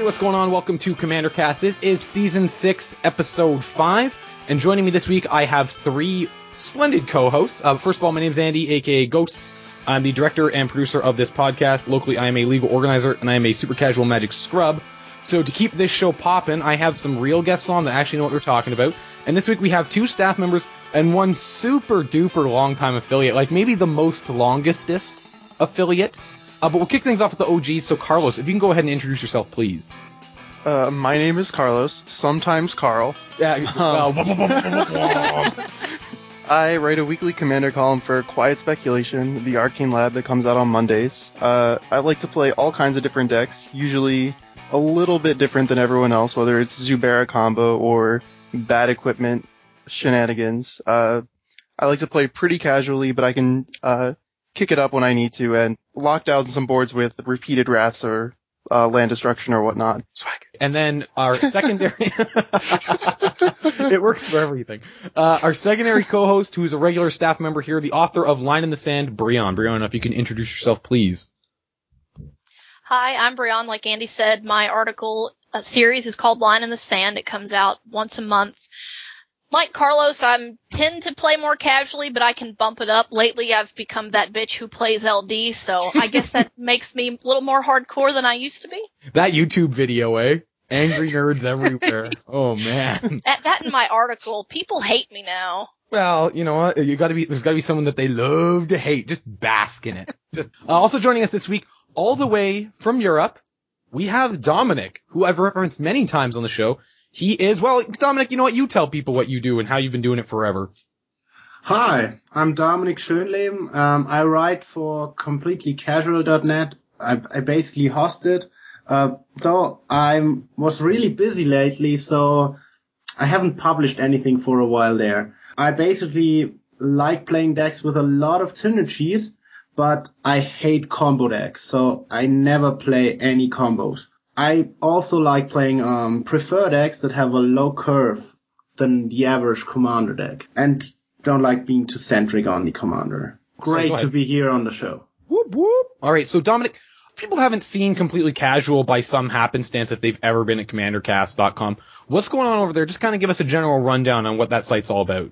everybody, what's going on? Welcome to Commander Cast. This is Season 6, Episode 5, and joining me this week I have three splendid co-hosts. First of all, my name's Andy, aka Ghosts. I'm the director and producer of this podcast. Locally, I am a legal organizer, and I am a super casual Magic scrub. So to keep this show poppin', I have some real guests on that actually know what they're talking about. And this week we have two staff members and one super duper long-time affiliate, like maybe the most longestest affiliate. But we'll kick things off with the OGs. So Carlos, if you can go ahead and introduce yourself, please. My name is Carlos, sometimes Carl. Yeah. I write a weekly Commander column for Quiet Speculation, the Arcane Lab that comes out on Mondays. I like to play all kinds of different decks, usually a little bit different than everyone else, whether it's Zubera combo or bad equipment shenanigans. I like to play pretty casually, but I can kick it up when I need to and lock down some boards with repeated wraths or land destruction or whatnot. Swag. And then our secondary... It works for everything. Our secondary co-host, who's a regular staff member here, the author of Line in the Sand, Brion. Brion, if you can introduce yourself, please. Hi, I'm Brion. Like Andy said, my article series is called Line in the Sand. It comes out once a month. Like Carlos, I tend to play more casually, but I can bump it up. Lately, I've become that bitch who plays LD, so I guess that makes me a little more hardcore than I used to be. That YouTube video, eh? Angry nerds everywhere. Oh, man. That in my article, people hate me now. Well, you know what? There's gotta be someone that they love to hate. Just bask in it. Also joining us this week, all the way from Europe, we have Dominic, who I've referenced many times on the show. He is, well, Dominic, you know what? You tell people what you do and how you've been doing it forever. Hi, I'm Dominic Schönleben. I write for CompletelyCasual.net. I basically host it. Though I was really busy lately, so I haven't published anything for a while there. I basically like playing decks with a lot of synergies, but I hate combo decks, so I never play any combos. I also like playing prefer decks that have a low curve than the average commander deck, and don't like being too centric on the commander. Great to be here on the show. Whoop whoop. All right, so Dominic, if people haven't seen Completely Casual by some happenstance, if they've ever been at CommanderCast.com, what's going on over there? Just kind of give us a general rundown on what that site's all about.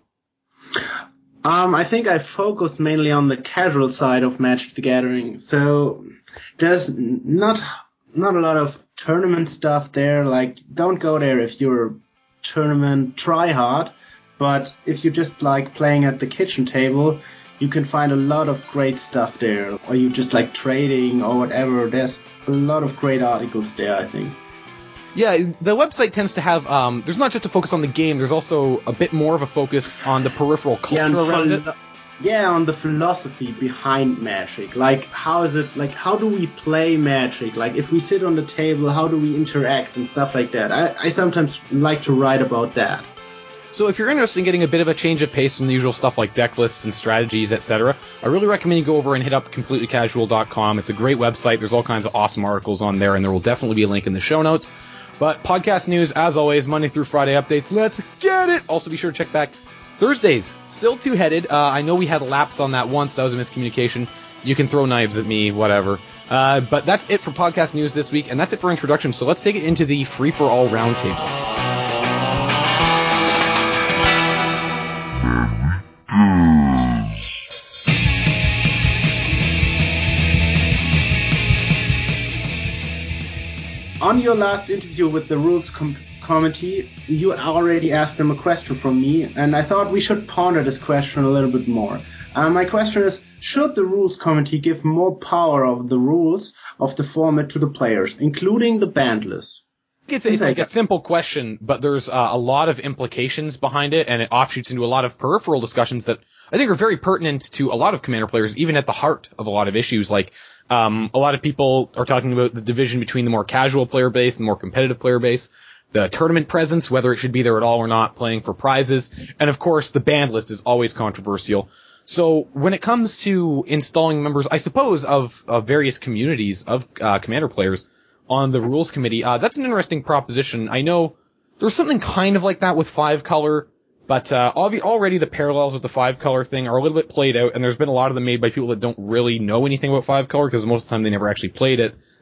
I think I focus mainly on the casual side of Magic the Gathering, so there's not a lot of tournament stuff there. Like, don't go there if you're a tournament tryhard, but if you just like playing at the kitchen table, you can find a lot of great stuff there, or you just like trading or whatever. There's a lot of great articles there, I think. Yeah, the website tends to have, there's not just a focus on the game, there's also a bit more of a focus on the peripheral culture around it. Yeah, on the philosophy behind Magic. Like, how do we play Magic? Like, if we sit on the table, how do we interact and stuff like that? I sometimes like to write about that. So if you're interested in getting a bit of a change of pace from the usual stuff like deck lists and strategies, etc., I really recommend you go over and hit up CompletelyCasual.com. It's a great website. There's all kinds of awesome articles on there, and there will definitely be a link in the show notes. But podcast news, as always, Monday through Friday updates. Let's get it! Also be sure to check back Thursdays. Still two-headed. I know we had a lapse on that once. That was a miscommunication. You can throw knives at me, whatever. But that's it for podcast news this week, and that's it for introduction. So let's take it into the free-for-all roundtable. On your last interview with the Rules Committee, you already asked them a question from me, and I thought we should ponder this question a little bit more. My question is, should the Rules Committee give more power of the rules of the format to the players, including the banned list? It's like a simple question, but there's a lot of implications behind it, and it offshoots into a lot of peripheral discussions that I think are very pertinent to a lot of Commander players, even at the heart of a lot of issues. Like, a lot of people are talking about the division between the more casual player base and the more competitive player base, the tournament presence, whether it should be there at all or not, playing for prizes, and of course the banned list is always controversial. So when it comes to installing members, I suppose, of various communities of Commander players on the Rules Committee, that's an interesting proposition. I know there's something kind of like that with 5-color, but already the parallels with the 5-color thing are a little bit played out, and there's been a lot of them made by people that don't really know anything about 5-color, because most of the time they never actually played it.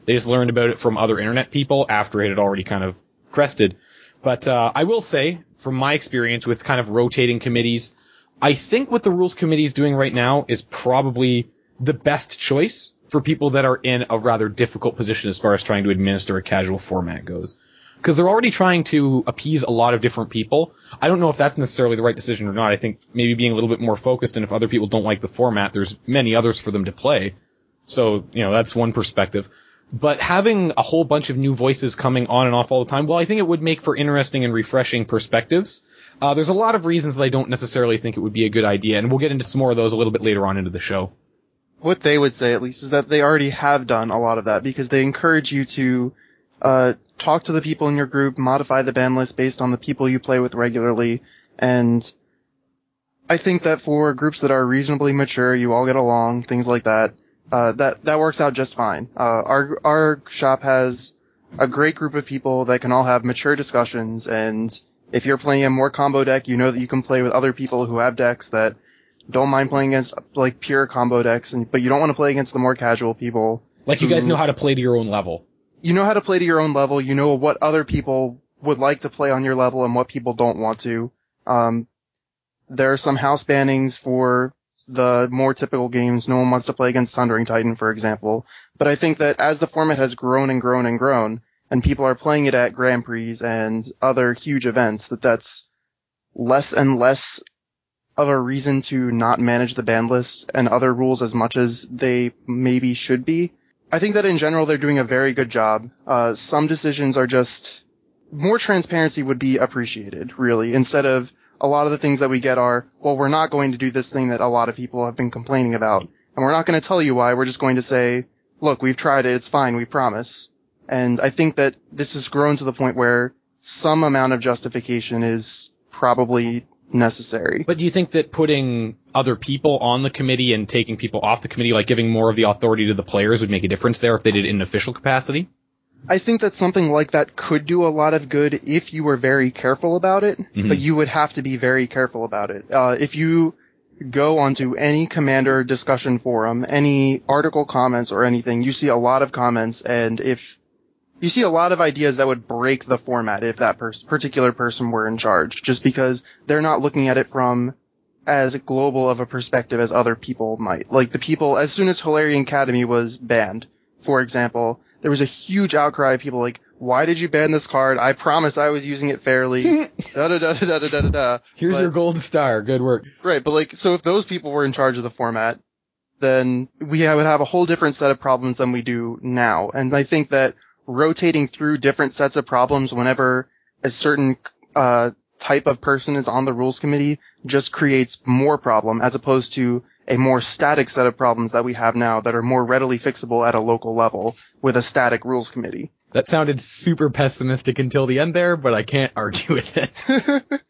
They just learned about it from other internet people after it had already kind of crested. But I will say, from my experience with kind of rotating committees, I think what the rules committee is doing right now is probably the best choice for people that are in a rather difficult position as far as trying to administer a casual format goes. Because they're already trying to appease a lot of different people. I don't know if that's necessarily the right decision or not. I think maybe being a little bit more focused, and if other people don't like the format, there's many others for them to play. So, that's one perspective. But having a whole bunch of new voices coming on and off all the time, well, I think it would make for interesting and refreshing perspectives. There's a lot of reasons that I don't necessarily think it would be a good idea, and we'll get into some more of those a little bit later on into the show. What they would say, at least, is that they already have done a lot of that, because they encourage you to talk to the people in your group, modify the ban list based on the people you play with regularly, and I think that for groups that are reasonably mature, you all get along, things like that, that works out just fine. Our shop has a great group of people that can all have mature discussions, and if you're playing a more combo deck, you know that you can play with other people who have decks that don't mind playing against, like, pure combo decks, but you don't want to play against the more casual people. Like, you guys know how to play to your own level. You know how to play to your own level, you know what other people would like to play on your level and what people don't want to. There are some house bannings for the more typical games. No one wants to play against Sundering Titan, for example. But I think that as the format has grown and grown and grown, and people are playing it at Grand Prix and other huge events, that's less and less of a reason to not manage the ban list and other rules as much as they maybe should be. I think that in general they're doing a very good job. Some decisions are just, more transparency would be appreciated, really, instead of a lot of the things that we get are, well, we're not going to do this thing that a lot of people have been complaining about, and we're not going to tell you why, we're just going to say, look, we've tried it, it's fine, we promise. And I think that this has grown to the point where some amount of justification is probably necessary. But do you think that putting other people on the committee and taking people off the committee, like giving more of the authority to the players, would make a difference there if they did it in an official capacity? I think that something like that could do a lot of good if you were very careful about it, but you would have to be very careful about it. If you go onto any Commander discussion forum, any article comments or anything, you see a lot of comments, and if you see a lot of ideas that would break the format if that particular person were in charge, just because they're not looking at it from as global of a perspective as other people might. Like the people, as soon as Hilarion Academy was banned, for example, there was a huge outcry of people like, why did you ban this card? I promise I was using it fairly. Da-da-da-da-da-da-da-da. Here's your gold star. Good work. Right, but like, so if those people were in charge of the format, then we would have a whole different set of problems than we do now. And I think that rotating through different sets of problems whenever a certain type of person is on the rules committee just creates more problem, as opposed to a more static set of problems that we have now that are more readily fixable at a local level with a static rules committee. That sounded super pessimistic until the end there, but I can't argue with it.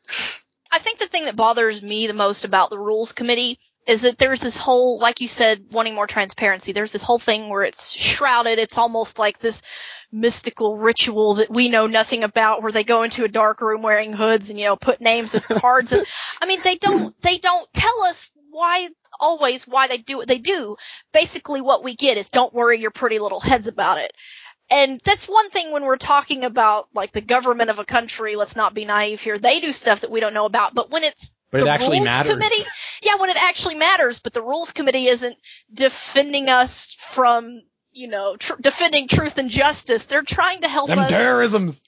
I think the thing that bothers me the most about the rules committee is that there's this whole, like you said, wanting more transparency. There's this whole thing where it's shrouded. It's almost like this mystical ritual that we know nothing about, where they go into a dark room wearing hoods and, put names of cards. And I mean, they don't tell us why they do what they do. Basically what we get is, don't worry your pretty little heads about it. And that's one thing when we're talking about, like, the government of a country. Let's not be naive here. They do stuff that we don't know about. But when it's But it actually matters. Committee, when it actually matters, but the rules committee isn't defending us from, defending truth and justice. They're trying to help us. Terrorisms!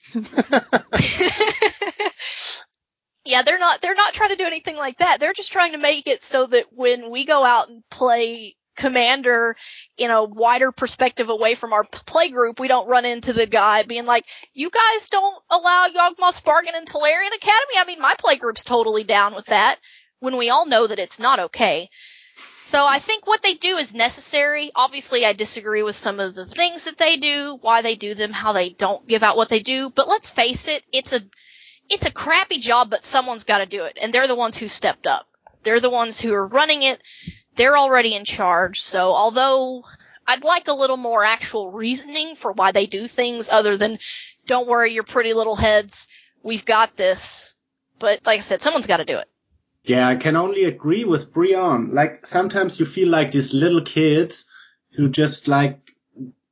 Yeah, they're not trying to do anything like that. They're just trying to make it so that when we go out and play Commander in a wider perspective away from our play group, we don't run into the guy being like, you guys don't allow Yawgmoth Spargan and Tolarian Academy? I mean, my play group's totally down with that, when we all know that it's not okay. So I think what they do is necessary. Obviously, I disagree with some of the things that they do, why they do them, how they don't give out what they do, but let's face it, it's a crappy job, but someone's got to do it, and they're the ones who stepped up. They're the ones who are running it. They're already in charge, so although I'd like a little more actual reasoning for why they do things other than, don't worry your pretty little heads, we've got this. But like I said, someone's got to do it. Yeah, I can only agree with Brian. Like, sometimes you feel like these little kids who just, like,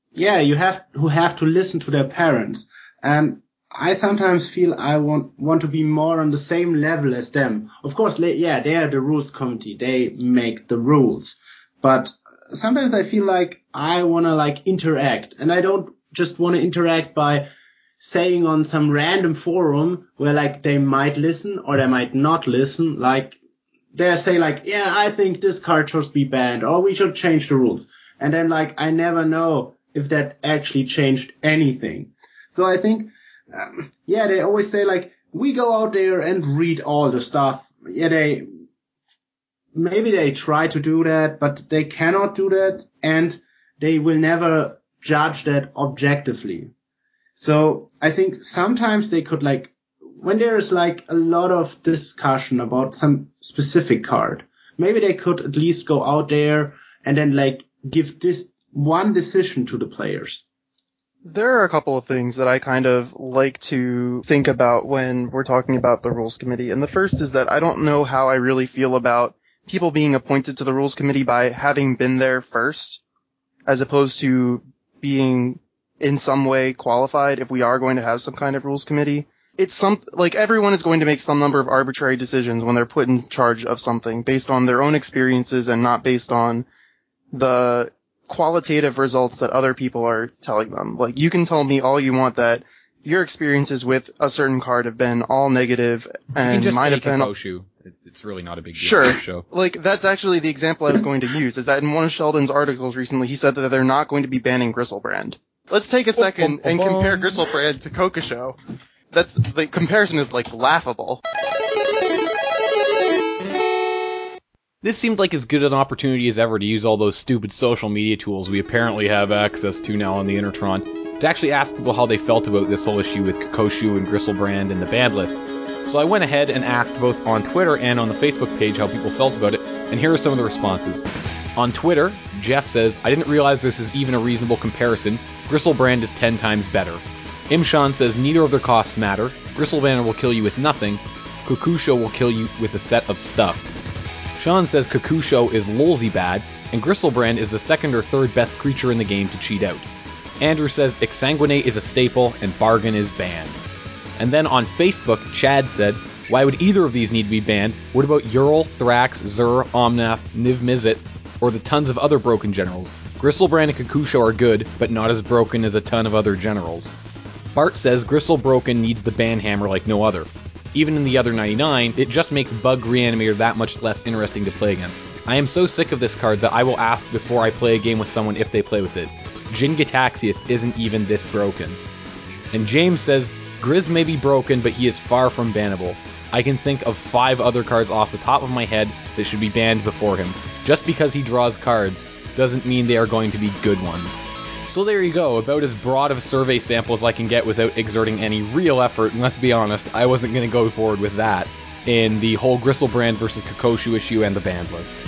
who have to listen to their parents. And I sometimes feel I want to be more on the same level as them. Of course, they are the rules committee. They make the rules. But sometimes I feel like I want to like interact, and I don't just want to interact by saying on some random forum where like they might listen or they might not listen. Like they say like, yeah, I think this card should be banned or we should change the rules. And then like I never know if that actually changed anything. So I think, they always say like, we go out there and read all the stuff. Yeah, maybe they try to do that, but they cannot do that, and they will never judge that objectively. So I think sometimes they could like, when there is like a lot of discussion about some specific card, maybe they could at least go out there and then like give this one decision to the players. There are a couple of things that I kind of like to think about when we're talking about the Rules Committee. And the first is that I don't know how I really feel about people being appointed to the Rules Committee by having been there first, as opposed to being in some way qualified if we are going to have some kind of Rules Committee. It's like everyone is going to make some number of arbitrary decisions when they're put in charge of something based on their own experiences and not based on the qualitative results that other people are telling them. Like, you can tell me all you want that your experiences with a certain card have been all negative and might have been... Kokoshu. It's really not a big deal. Sure. On the show. Like, that's actually the example I was going to use, is that in one of Sheldon's articles recently, he said that they're not going to be banning Gristlebrand. Let's take a second and compare Gristlebrand to Kokosho. The comparison is, like, laughable. This seemed like as good an opportunity as ever to use all those stupid social media tools we apparently have access to now on the Intertron, to actually ask people how they felt about this whole issue with Kokoshu and Gristlebrand and the banned list. So I went ahead and asked both on Twitter and on the Facebook page how people felt about it, and here are some of the responses. On Twitter, Jeff says, I didn't realize this is even a reasonable comparison. Gristlebrand is 10 times better. Imshan says neither of their costs matter. Gristlebrand will kill you with nothing. Kokoshu will kill you with a set of stuff. Sean says Kokoshu is lolsy bad, and Gristlebrand is the second or third best creature in the game to cheat out. Andrew says Exsanguinate is a staple, and Bargain is banned. And then on Facebook, Chad said, why would either of these need to be banned? What about Ural, Thrax, Zur, Omnath, Niv-Mizzet, or the tons of other broken generals? Gristlebrand and Kokoshu are good, but not as broken as a ton of other generals. Bart says Gristlebroken needs the ban hammer like no other. Even in the other 99, it just makes Bug Reanimator that much less interesting to play against. I am so sick of this card that I will ask before I play a game with someone if they play with it. Jin Gitaxias isn't even this broken. And James says, Grizz may be broken, but he is far from bannable. I can think of 5 other cards off the top of my head that should be banned before him. Just because he draws cards doesn't mean they are going to be good ones. So there you go, about as broad of a survey sample as I can get without exerting any real effort, and let's be honest, I wasn't going to go forward with that in the whole Gristlebrand versus Kokoshu issue and the banned list.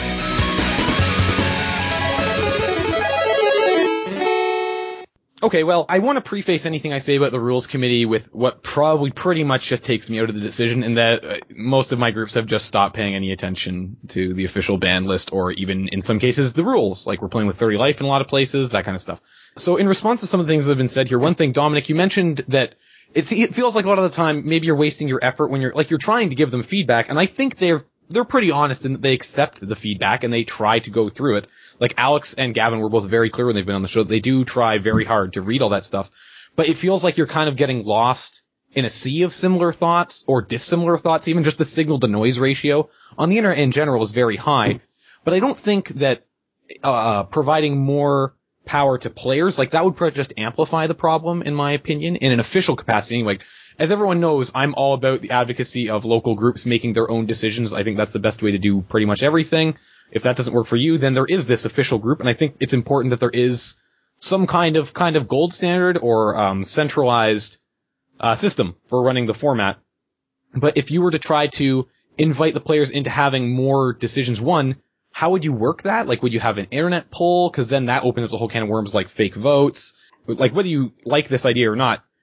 Okay, well, I want to preface anything I say about the Rules Committee with what probably pretty much just takes me out of the decision, in that most of my groups have just stopped paying any attention to the official ban list, or even, in some cases, the rules. Like, we're playing with 30 life in a lot of places, that kind of stuff. So, in response to some of the things that have been said here, one thing, Dominic, you mentioned that it feels like a lot of the time, maybe you're wasting your effort when you're trying to give them feedback, and I think they're pretty honest in that they accept the feedback and they try to go through it. Like Alex and Gavin were both very clear when they've been on the show. They do try very hard to read all that stuff, but it feels like you're kind of getting lost in a sea of similar thoughts or dissimilar thoughts. Even just the signal to noise ratio on the internet in general is very high, but I don't think that providing more power to players, like that would just amplify the problem, in my opinion, in an official capacity anyway. As everyone knows, I'm all about the advocacy of local groups making their own decisions. I think that's the best way to do pretty much everything. If that doesn't work for you, then there is this official group, and I think it's important that there is some kind of gold standard or centralized system for running the format. But if you were to try to invite the players into having more decisions, how would you work that? Like, would you have an internet poll? Because then that opens up the whole can of worms, like fake votes. Like, whether you like this idea or not,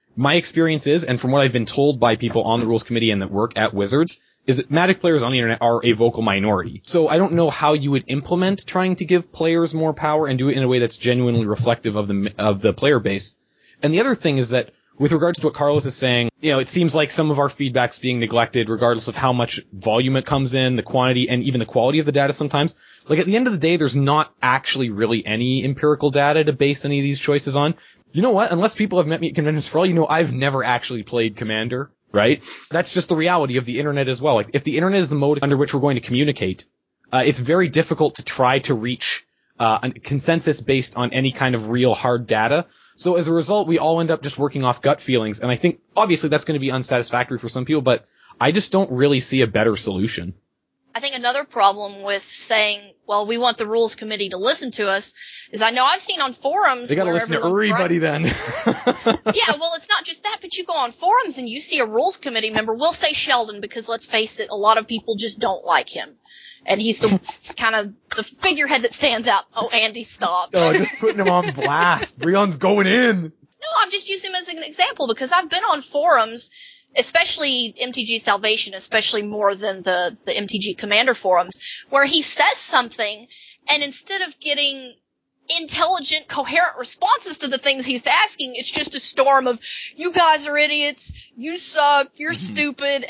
my experience is, and from what I've been told by people on the rules committee and that work at Wizards, is that Magic players on the internet are a vocal minority. So I don't know how you would implement trying to give players more power and do it in a way that's genuinely reflective of the player base. And the other thing is that with regards to what Carlos is saying, it seems like some of our feedback's being neglected regardless of how much volume it comes in, the quantity, and even the quality of the data sometimes. Like, at the end of the day, there's not actually really any empirical data to base any of these choices on. You know what? Unless people have met me at conventions, for all you know, I've never actually played Commander, right? That's just the reality of the internet as well. Like, if the internet is the mode under which we're going to communicate, it's very difficult to try to reach a consensus based on any kind of real hard data. So as a result, we all end up just working off gut feelings. And I think, obviously, that's going to be unsatisfactory for some people, but I just don't really see a better solution. I think another problem with saying, well, we want the rules committee to listen to us is I know I've seen on forums they gotta listen to everybody then. Yeah, well, it's not just that, but you go on forums and you see a rules committee member, we'll say Sheldon because let's face it, a lot of people just don't like him. And he's the kind of the figurehead that stands out. Oh, Andy, stop. Oh, just putting him on blast. Breon's going in. No, I'm just using him as an example because I've been on forums, especially MTG Salvation, especially more than the MTG Commander forums, where he says something, and instead of getting intelligent, coherent responses to the things he's asking, it's just a storm of, you guys are idiots, you suck, you're stupid,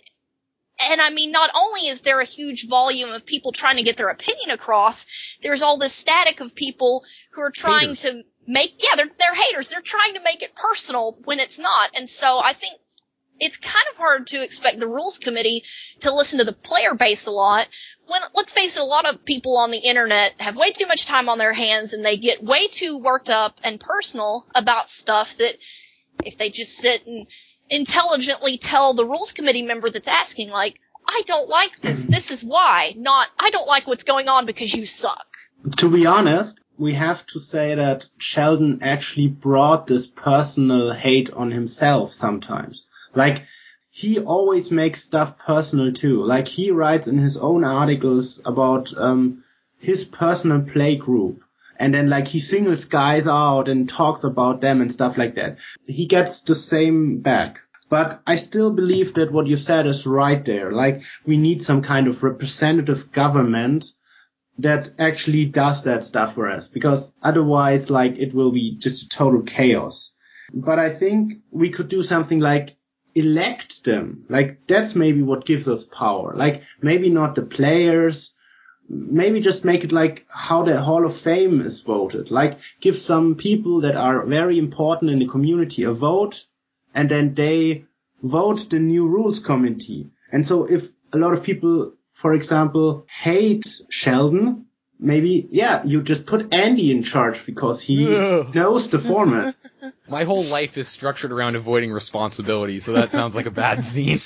and I mean, not only is there a huge volume of people trying to get their opinion across, there's all this static of people who are trying to make, they're haters, they're trying to make it personal when it's not, and so I think it's kind of hard to expect the rules committee to listen to the player base a lot when, let's face it, a lot of people on the internet have way too much time on their hands and they get way too worked up and personal about stuff that if they just sit and intelligently tell the rules committee member that's asking, like, I don't like this, this is why, not, I don't like what's going on because you suck. To be honest, we have to say that Sheldon actually brought this personal hate on himself sometimes. Like, he always makes stuff personal too. Like, he writes in his own articles about his personal play group. And then, like, he singles guys out and talks about them and stuff like that. He gets the same back. But I still believe that what you said is right there. Like, we need some kind of representative government that actually does that stuff for us. Because otherwise, like, it will be just total chaos. But I think we could do something like elect them. Like, that's maybe what gives us power. Like, maybe not the players. Maybe just make it like how the Hall of Fame is voted. Like, give some people that are very important in the community a vote, and then they vote the new rules committee. And so if a lot of people, for example, hate Sheldon, maybe, you just put Andy in charge because he knows the format. My whole life is structured around avoiding responsibility, so that sounds like a bad scene.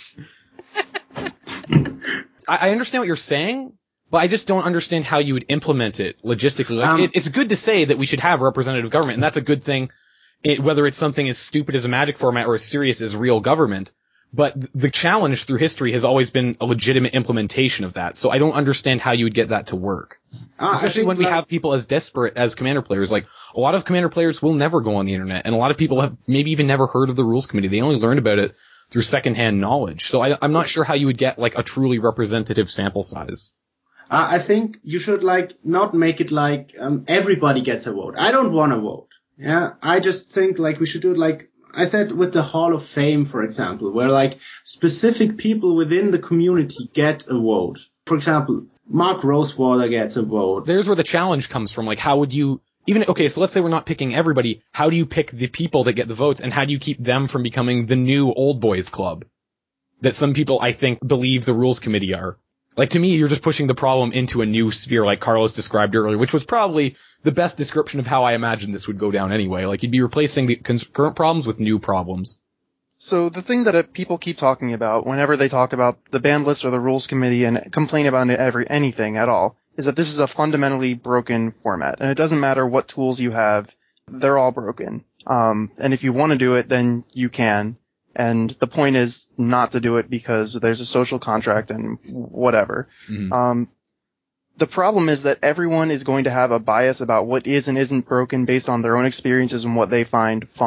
I understand what you're saying, but I just don't understand how you would implement it logistically. Like, it's good to say that we should have representative government, and that's a good thing, whether it's something as stupid as a Magic format or as serious as real government. But the challenge through history has always been a legitimate implementation of that. So I don't understand how you would get that to work. Especially when we have people as desperate as Commander players. Like, a lot of Commander players will never go on the internet, and a lot of people have maybe even never heard of the rules committee. They only learned about it through secondhand knowledge. So I'm not sure how you would get, like, a truly representative sample size. I think you should, like, not make it like everybody gets a vote. I don't want a vote. Yeah, I just think, like, we should do it like I said with the Hall of Fame, for example, where, like, specific people within the community get a vote. For example, Mark Rosewater gets a vote. There's where the challenge comes from. Like, how would you so let's say we're not picking everybody. How do you pick the people that get the votes, and how do you keep them from becoming the new old boys club that some people, I think, believe the rules committee are? Like, to me, you're just pushing the problem into a new sphere, like Carlos described earlier, which was probably the best description of how I imagined this would go down anyway. Like, you'd be replacing the current problems with new problems. So the thing that people keep talking about whenever they talk about the ban list or the rules committee and complain about anything at all is that this is a fundamentally broken format. And it doesn't matter what tools you have, they're all broken. And if you want to do it, then you can. And the point is not to do it because there's a social contract and whatever. Mm-hmm. The problem is that everyone is going to have a bias about what is and isn't broken based on their own experiences and what they find fun.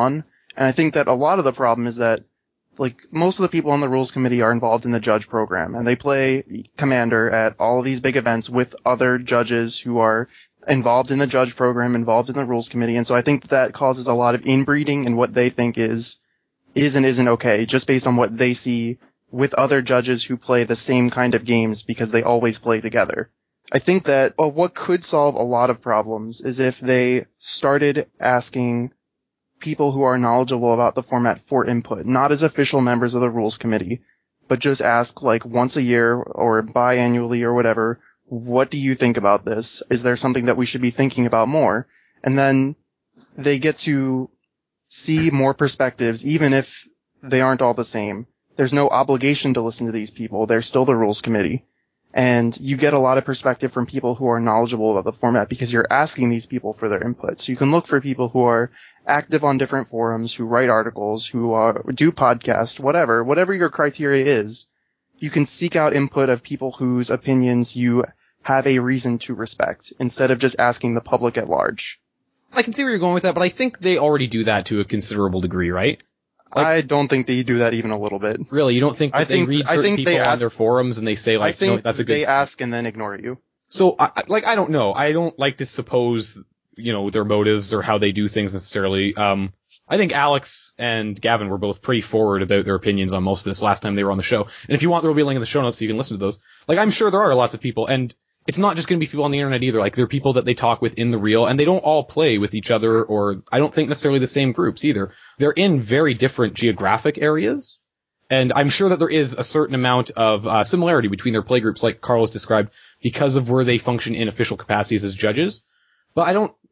And I think that a lot of the problem is that, like, most of the people on the rules committee are involved in the judge program, and they play Commander at all of these big events with other judges who are involved in the judge program, involved in the rules committee, and so I think that causes a lot of inbreeding in what they think is and isn't okay, just based on what they see with other judges who play the same kind of games because they always play together. I think that what could solve a lot of problems is if they started asking people who are knowledgeable about the format for input, not as official members of the rules committee, but just ask like once a year or biannually or whatever, what do you think about this? Is there something that we should be thinking about more? And then they get to see more perspectives, even if they aren't all the same. There's no obligation to listen to these people. They're still the rules committee. And you get a lot of perspective from people who are knowledgeable about the format because you're asking these people for their input. So you can look for people who are active on different forums, who write articles, who do podcasts, whatever your criteria is. You can seek out input of people whose opinions you have a reason to respect instead of just asking the public at large. I can see where you're going with that, but I think they already do that to a considerable degree, right? Like, I don't think they do that even a little bit. Really? You don't think that they read certain people on their forums and they say, like, no, that's a good... they ask and then ignore you. So, I don't know. I don't like to suppose, their motives or how they do things necessarily. I think Alex and Gavin were both pretty forward about their opinions on most of this last time they were on the show. And if you want, there will be a link in the show notes so you can listen to those. Like, I'm sure there are lots of people, and it's not just going to be people on the internet either. Like, there are people that they talk with in the real, and they don't all play with each other, or I don't think necessarily the same groups either. They're in very different geographic areas, and I'm sure that there is a certain amount of similarity between their play groups, like Carlos described, because of where they function in official capacities as judges. But I don't,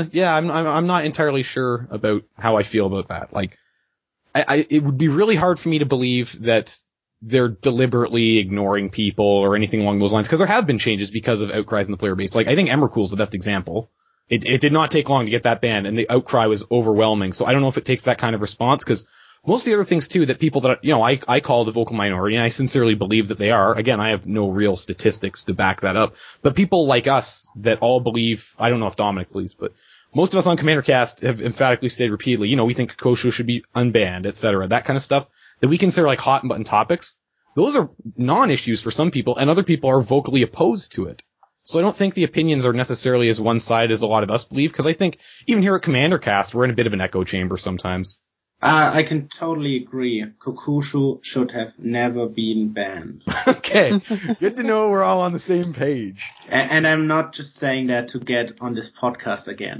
I'm not entirely sure about how I feel about that. Like, it would be really hard for me to believe that they're deliberately ignoring people or anything along those lines, because there have been changes because of outcries in the player base. Like, I think Emrakul's the best example. It did not take long to get that banned, and the outcry was overwhelming. So I don't know if it takes that kind of response, because most of the other things too, that people that, I call the vocal minority, and I sincerely believe that they are. Again, I have no real statistics to back that up, but people like us that all believe, I don't know if Dominic believes, but most of us on CommanderCast have emphatically stated repeatedly, we think Koshu should be unbanned, etc. That kind of stuff that we consider like hot button topics. Those are non-issues for some people, and other people are vocally opposed to it. So I don't think the opinions are necessarily as one-sided as a lot of us believe, because I think even here at CommanderCast, we're in a bit of an echo chamber sometimes. I can totally agree. Kokushu should have never been banned. Okay, good to know we're all on the same page. And I'm not just saying that to get on this podcast again.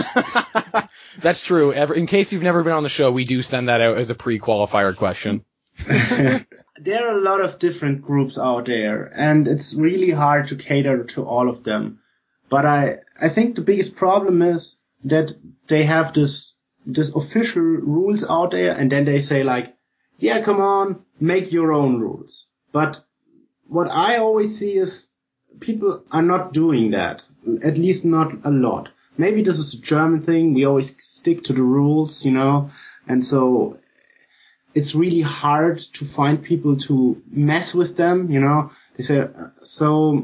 That's true. In case you've never been on the show, we do send that out as a pre-qualifier question. There are a lot of different groups out there, and it's really hard to cater to all of them. But I think the biggest problem is that they have this official rules out there, and then they say like, yeah, come on, make your own rules. But what I always see is people are not doing that. At least not a lot. Maybe this is a German thing. We always stick to the rules, and so it's really hard to find people to mess with them, They say, so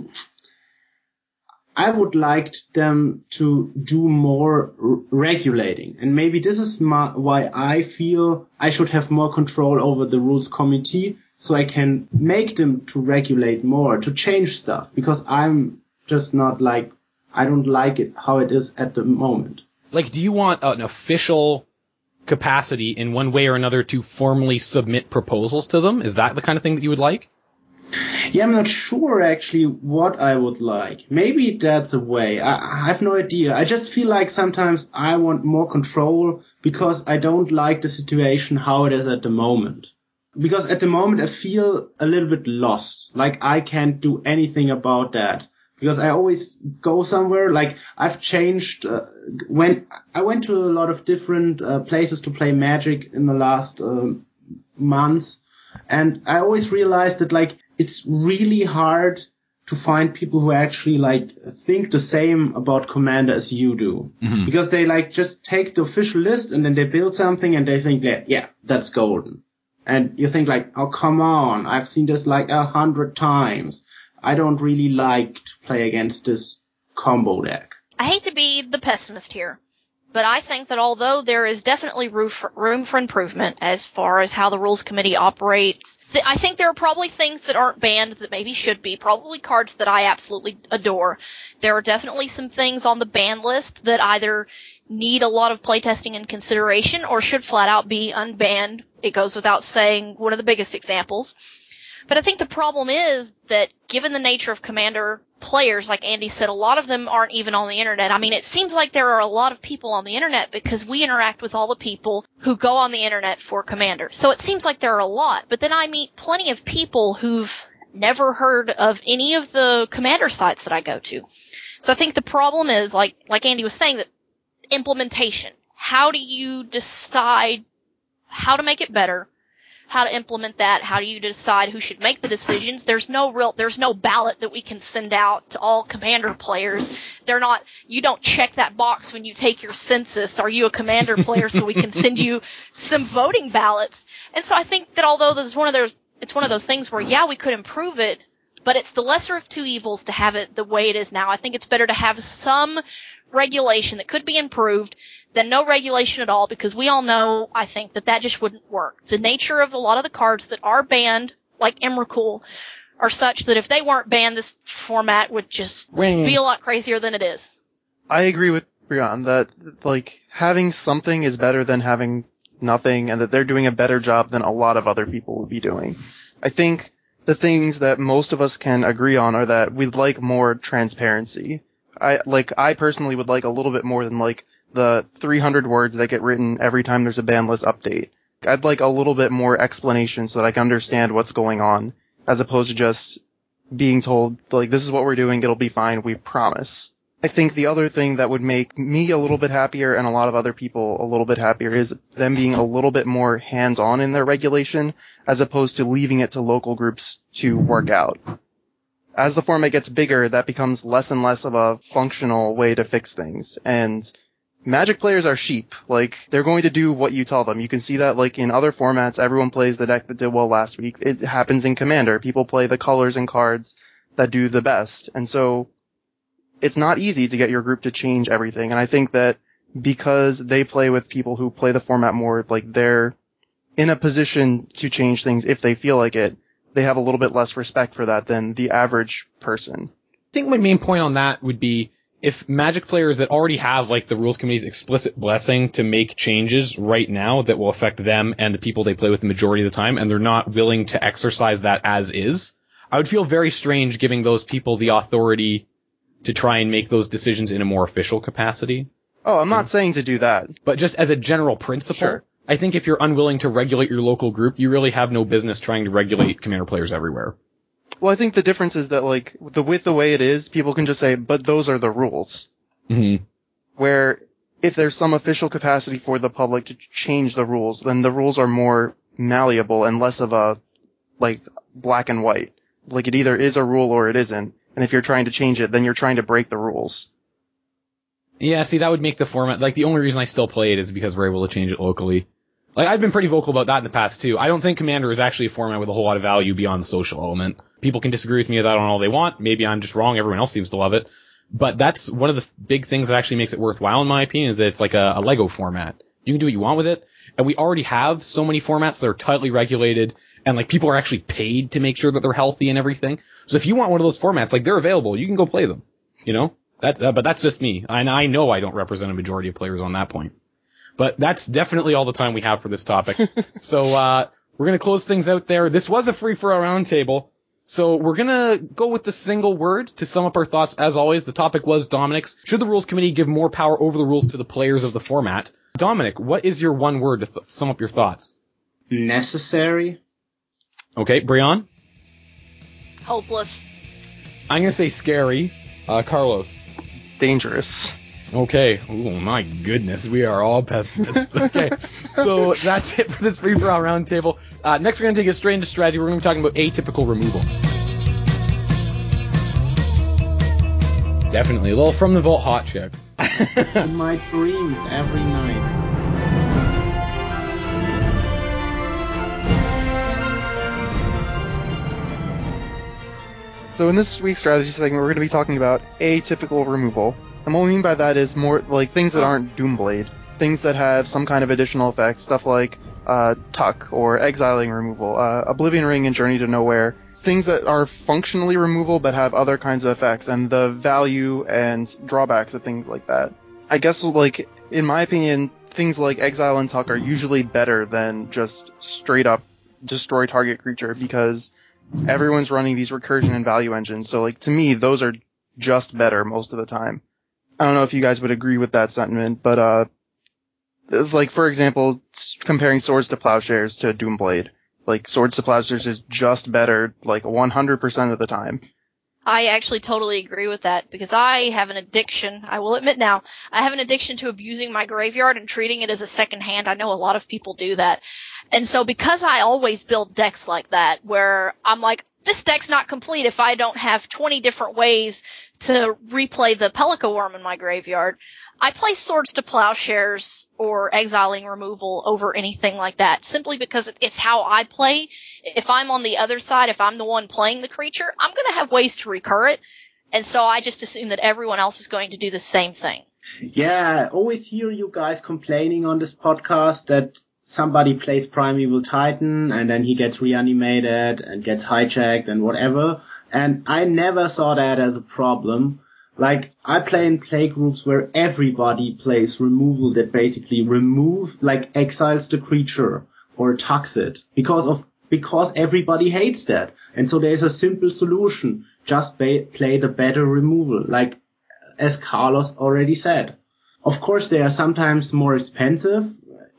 I would like them to do more regulating. And maybe this is why I feel I should have more control over the rules committee, so I can make them to regulate more, to change stuff, because I'm just not like, I don't like it how it is at the moment. Like, do you want an official capacity in one way or another to formally submit proposals to them? Is that the kind of thing that you would like? Yeah, I'm not sure actually what I would like. Maybe that's a way. I have no idea. I just feel like sometimes I want more control because I don't like the situation how it is at the moment. Because at the moment I feel a little bit lost. Like I can't do anything about that. Because I always go somewhere, like I've changed, when I went to a lot of different places to play Magic in the last months, and I always realized that like it's really hard to find people who actually like think the same about Commander as you do. Mm-hmm. Because they like just take the official list and then they build something and they think that, yeah, that's golden. And you think like, oh, come on, I've seen this like 100 times. I don't really like to play against this combo deck. I hate to be the pessimist here, But I think that although there is definitely room for improvement as far as how the rules committee operates, I think there are probably things that aren't banned that maybe should be, probably cards that I absolutely adore. There are definitely some things on the ban list that either need a lot of playtesting and consideration or should flat out be unbanned. It goes without saying, one of the biggest examples. But I think the problem is that given the nature of Commander players, like Andy said, a lot of them aren't even on the internet. I mean, it seems like there are a lot of people on the internet because we interact with all the people who go on the internet for Commander. So it seems like there are a lot. But then I meet plenty of people who've never heard of any of the Commander sites that I go to. So I think the problem is, like Andy was saying, that implementation. How do you decide how to make it better? How to implement that? How do you decide who should make the decisions? There's no ballot that we can send out to all Commander players. You don't check that box when you take your census. Are you a Commander player? So we can send you some voting ballots. And so I think that although it's one of those things where, yeah, we could improve it, but it's the lesser of two evils to have it the way it is now. I think it's better to have some regulation that could be improved than no regulation at all, because we all know, I think, that just wouldn't work. The nature of a lot of the cards that are banned, like Emrakul, are such that if they weren't banned, this format would just be a lot crazier than it is. I agree with Brian that, having something is better than having nothing, and that they're doing a better job than a lot of other people would be doing. I think the things that most of us can agree on are that we'd like more transparency. I personally would like a little bit more than, the 300 words that get written every time there's a ban list update. I'd like a little bit more explanation so that I can understand what's going on, as opposed to just being told, this is what we're doing, it'll be fine, we promise. I think the other thing that would make me a little bit happier and a lot of other people a little bit happier is them being a little bit more hands-on in their regulation, as opposed to leaving it to local groups to work out. As the format gets bigger, that becomes less and less of a functional way to fix things, and Magic players are sheep. They're going to do what you tell them. You can see that, in other formats, everyone plays the deck that did well last week. It happens in Commander. People play the colors and cards that do the best. And so, it's not easy to get your group to change everything. And I think that because they play with people who play the format more, they're in a position to change things if they feel like it, they have a little bit less respect for that than the average person. I think my main point on that would be, if Magic players that already have, the rules committee's explicit blessing to make changes right now that will affect them and the people they play with the majority of the time, and they're not willing to exercise that as is, I would feel very strange giving those people the authority to try and make those decisions in a more official capacity. Oh, I'm not saying to do that. But just as a general principle, sure. I think if you're unwilling to regulate your local group, you really have no business trying to regulate Commander players everywhere. Well, I think the difference is that, with the way it is, people can just say, but those are the rules. Mm-hmm. Where, if there's some official capacity for the public to change the rules, then the rules are more malleable and less of a, black and white. It either is a rule or it isn't. And if you're trying to change it, then you're trying to break the rules. Yeah, see, that would make the format, the only reason I still play it is because we're able to change it locally. I've been pretty vocal about that in the past, too. I don't think Commander is actually a format with a whole lot of value beyond the social element. People can disagree with me about that on all they want. Maybe I'm just wrong. Everyone else seems to love it. But that's one of the big things that actually makes it worthwhile, in my opinion, is that it's like a Lego format. You can do what you want with it. And we already have so many formats that are tightly regulated, and people are actually paid to make sure that they're healthy and everything. So if you want one of those formats, they're available. You can go play them. But that's just me. And I know I don't represent a majority of players on that point. But that's definitely all the time we have for this topic. So, we're gonna close things out there. This was a free-for-all roundtable. So we're gonna go with the single word to sum up our thoughts. As always, the topic was Dominic's. Should the rules committee give more power over the rules to the players of the format? Dominic, what is your one word to sum up your thoughts? Necessary. Okay, Brian? Hopeless. I'm gonna say scary. Carlos? Dangerous. Okay. Oh my goodness, we are all pessimists. Okay, so that's it for this free-for-all roundtable. Next, we're going to take it straight into strategy. We're going to be talking about atypical removal. Definitely a little from the vault hot chicks. In my dreams every night. So in this week's strategy segment, we're going to be talking about atypical removal. And what I mean by that is more like things that aren't Doomblade. Things that have some kind of additional effects, stuff like Tuck or Exiling removal, Oblivion Ring and Journey to Nowhere. Things that are functionally removal but have other kinds of effects, and the value and drawbacks of things like that. I guess, like, in my opinion, things like Exile and Tuck are usually better than just straight up destroy target creature, because everyone's running these recursion and value engines, so, like, to me, those are just better most of the time. I don't know if you guys would agree with that sentiment, but, like, for example, comparing Swords to Plowshares to Doomblade. Like, Swords to Plowshares is just better, like, 100% of the time. I actually totally agree with that, because I have an addiction, I will admit now, I have an addiction to abusing my graveyard and treating it as a second hand. I know a lot of people do that. And so because I always build decks like that, where I'm like, this deck's not complete if I don't have 20 different ways to replay the Pelika Worm in my graveyard, I play Swords to Plowshares or Exiling removal over anything like that, simply because it's how I play. If I'm on the other side, if I'm the one playing the creature, I'm going to have ways to recur it, and so I just assume that everyone else is going to do the same thing. Yeah, I always hear you guys complaining on this podcast that somebody plays Primeval Titan and then he gets reanimated and gets hijacked and whatever, and I never saw that as a problem. Like, I play in playgroups where everybody plays removal that basically exiles the creature or tucks it because everybody hates that. And so there's a simple solution. Just play the better removal, like as Carlos already said. Of course, they are sometimes more expensive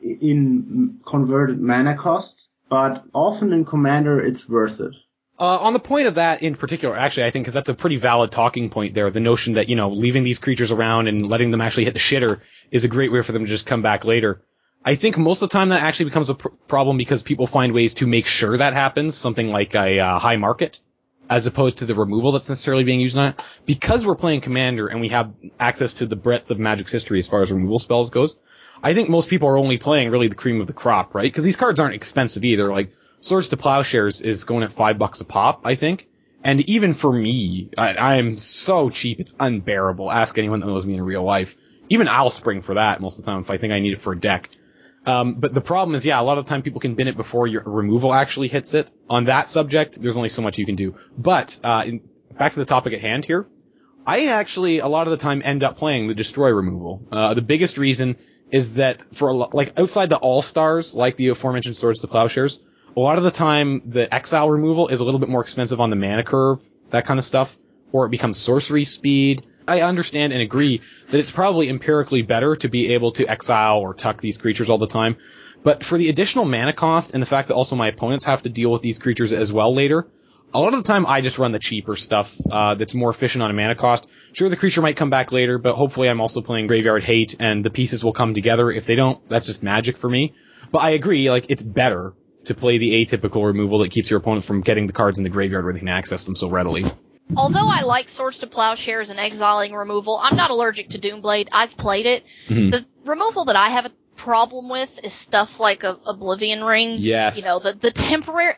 in converted mana costs, but often in Commander it's worth it. On the point of that in particular, actually, I think, because that's a pretty valid talking point there, the notion that, leaving these creatures around and letting them actually hit the shitter is a great way for them to just come back later. I think most of the time that actually becomes a problem because people find ways to make sure that happens, something like a high market, as opposed to the removal that's necessarily being used on it. Because we're playing Commander and we have access to the breadth of Magic's history as far as removal spells goes, I think most people are only playing really the cream of the crop, right? Because these cards aren't expensive either, like, Swords to Plowshares is going at $5 a pop, I think. And even for me, I am so cheap, it's unbearable. Ask anyone that knows me in real life. Even I'll spring for that most of the time if I think I need it for a deck. But the problem is, a lot of the time people can bin it before your removal actually hits it. On that subject, there's only so much you can do. But, back to the topic at hand here. I actually, a lot of the time, end up playing the Destroy removal. The biggest reason is that outside the All-Stars, like the aforementioned Swords to Plowshares, a lot of the time, the Exile removal is a little bit more expensive on the mana curve, that kind of stuff, or it becomes sorcery speed. I understand and agree that it's probably empirically better to be able to exile or tuck these creatures all the time, but for the additional mana cost and the fact that also my opponents have to deal with these creatures as well later, a lot of the time I just run the cheaper stuff that's more efficient on a mana cost. Sure, the creature might come back later, but hopefully I'm also playing Graveyard Hate and the pieces will come together. If they don't, that's just magic for me. But I agree, it's better to play the atypical removal that keeps your opponent from getting the cards in the graveyard where they can access them so readily. Although I like Swords to Plowshares and Exiling removal, I'm not allergic to Doomblade. I've played it. Mm-hmm. The removal that I have a problem with is stuff like Oblivion Ring. Yes. The temporary,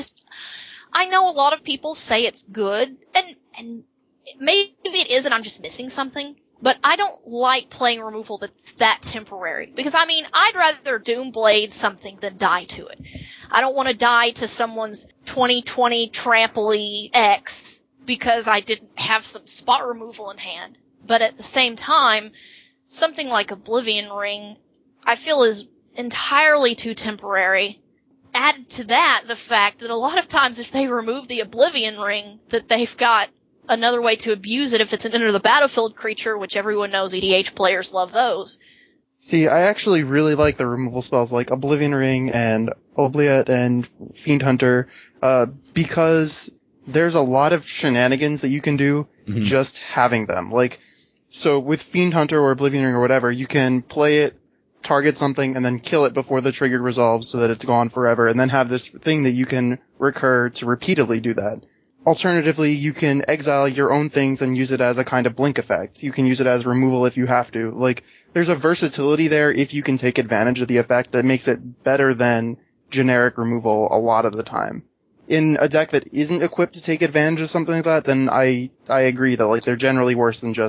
I know a lot of people say it's good, and maybe it is and I'm just missing something. But I don't like playing removal that's that temporary. Because, I'd rather Doomblade something than die to it. I don't want to die to someone's 2020 Trampoly X because I didn't have some spot removal in hand. But at the same time, something like Oblivion Ring, I feel is entirely too temporary. Added to that, the fact that a lot of times if they remove the Oblivion Ring, that they've got another way to abuse it if it's an enter the battlefield creature, which everyone knows EDH players love those. See, I actually really like the removal spells like Oblivion Ring and Obliette and Fiend Hunter, because there's a lot of shenanigans that you can do just having them. So with Fiend Hunter or Oblivion Ring or whatever, you can play it, target something, and then kill it before the trigger resolves so that it's gone forever, and then have this thing that you can recur to repeatedly do that. Alternatively, you can exile your own things and use it as a kind of blink effect. You can use it as removal if you have to. There's a versatility there if you can take advantage of the effect that makes it better than generic removal a lot of the time. In a deck that isn't equipped to take advantage of something like that, then I agree that they're generally worse than just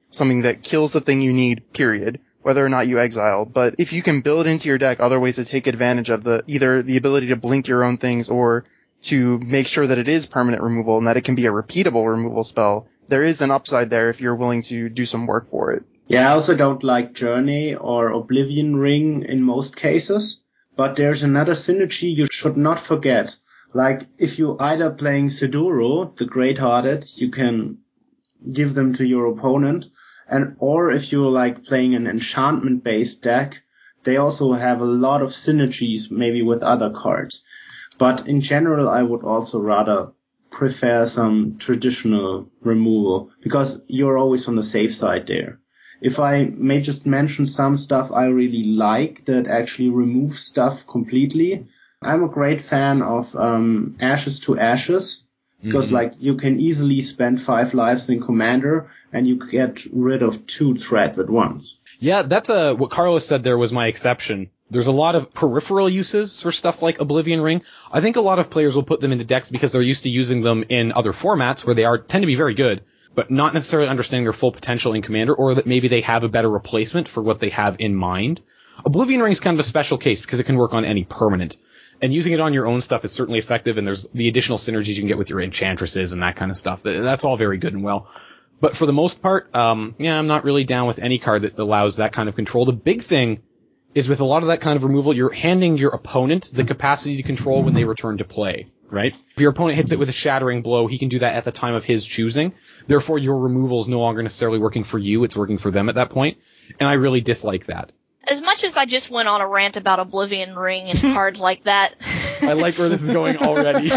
something that kills the thing you need, period, whether or not you exile. But if you can build into your deck other ways to take advantage of either the ability to blink your own things or to make sure that it is permanent removal and that it can be a repeatable removal spell, there is an upside there if you're willing to do some work for it. Yeah, I also don't like Journey or Oblivion Ring in most cases, but there's another synergy you should not forget. Like, if you're either playing Seduro, the Great-Hearted, you can give them to your opponent, or if you're like playing an enchantment-based deck, they also have a lot of synergies maybe with other cards. But in general, I would also rather prefer some traditional removal, because you're always on the safe side there. If I may just mention some stuff I really like that actually removes stuff completely, I'm a great fan of Ashes to Ashes, because like you can easily spend 5 lives in Commander and you get rid of 2 threats at once. Yeah, that's what Carlos said there was my exception. There's a lot of peripheral uses for stuff like Oblivion Ring. I think a lot of players will put them into decks because they're used to using them in other formats where they tend to be very good, but not necessarily understanding their full potential in Commander, or that maybe they have a better replacement for what they have in mind. Oblivion Ring is kind of a special case because it can work on any permanent. And using it on your own stuff is certainly effective, and there's the additional synergies you can get with your enchantresses and that kind of stuff. That's all very good and well. But for the most part, I'm not really down with any card that allows that kind of control. The big thing is with a lot of that kind of removal, you're handing your opponent the capacity to control when they return to play, right? If your opponent hits it with a shattering blow, he can do that at the time of his choosing. Therefore, your removal is no longer necessarily working for you, it's working for them at that point. And I really dislike that. As much as I just went on a rant about Oblivion Ring and cards like that. I like where this is going already.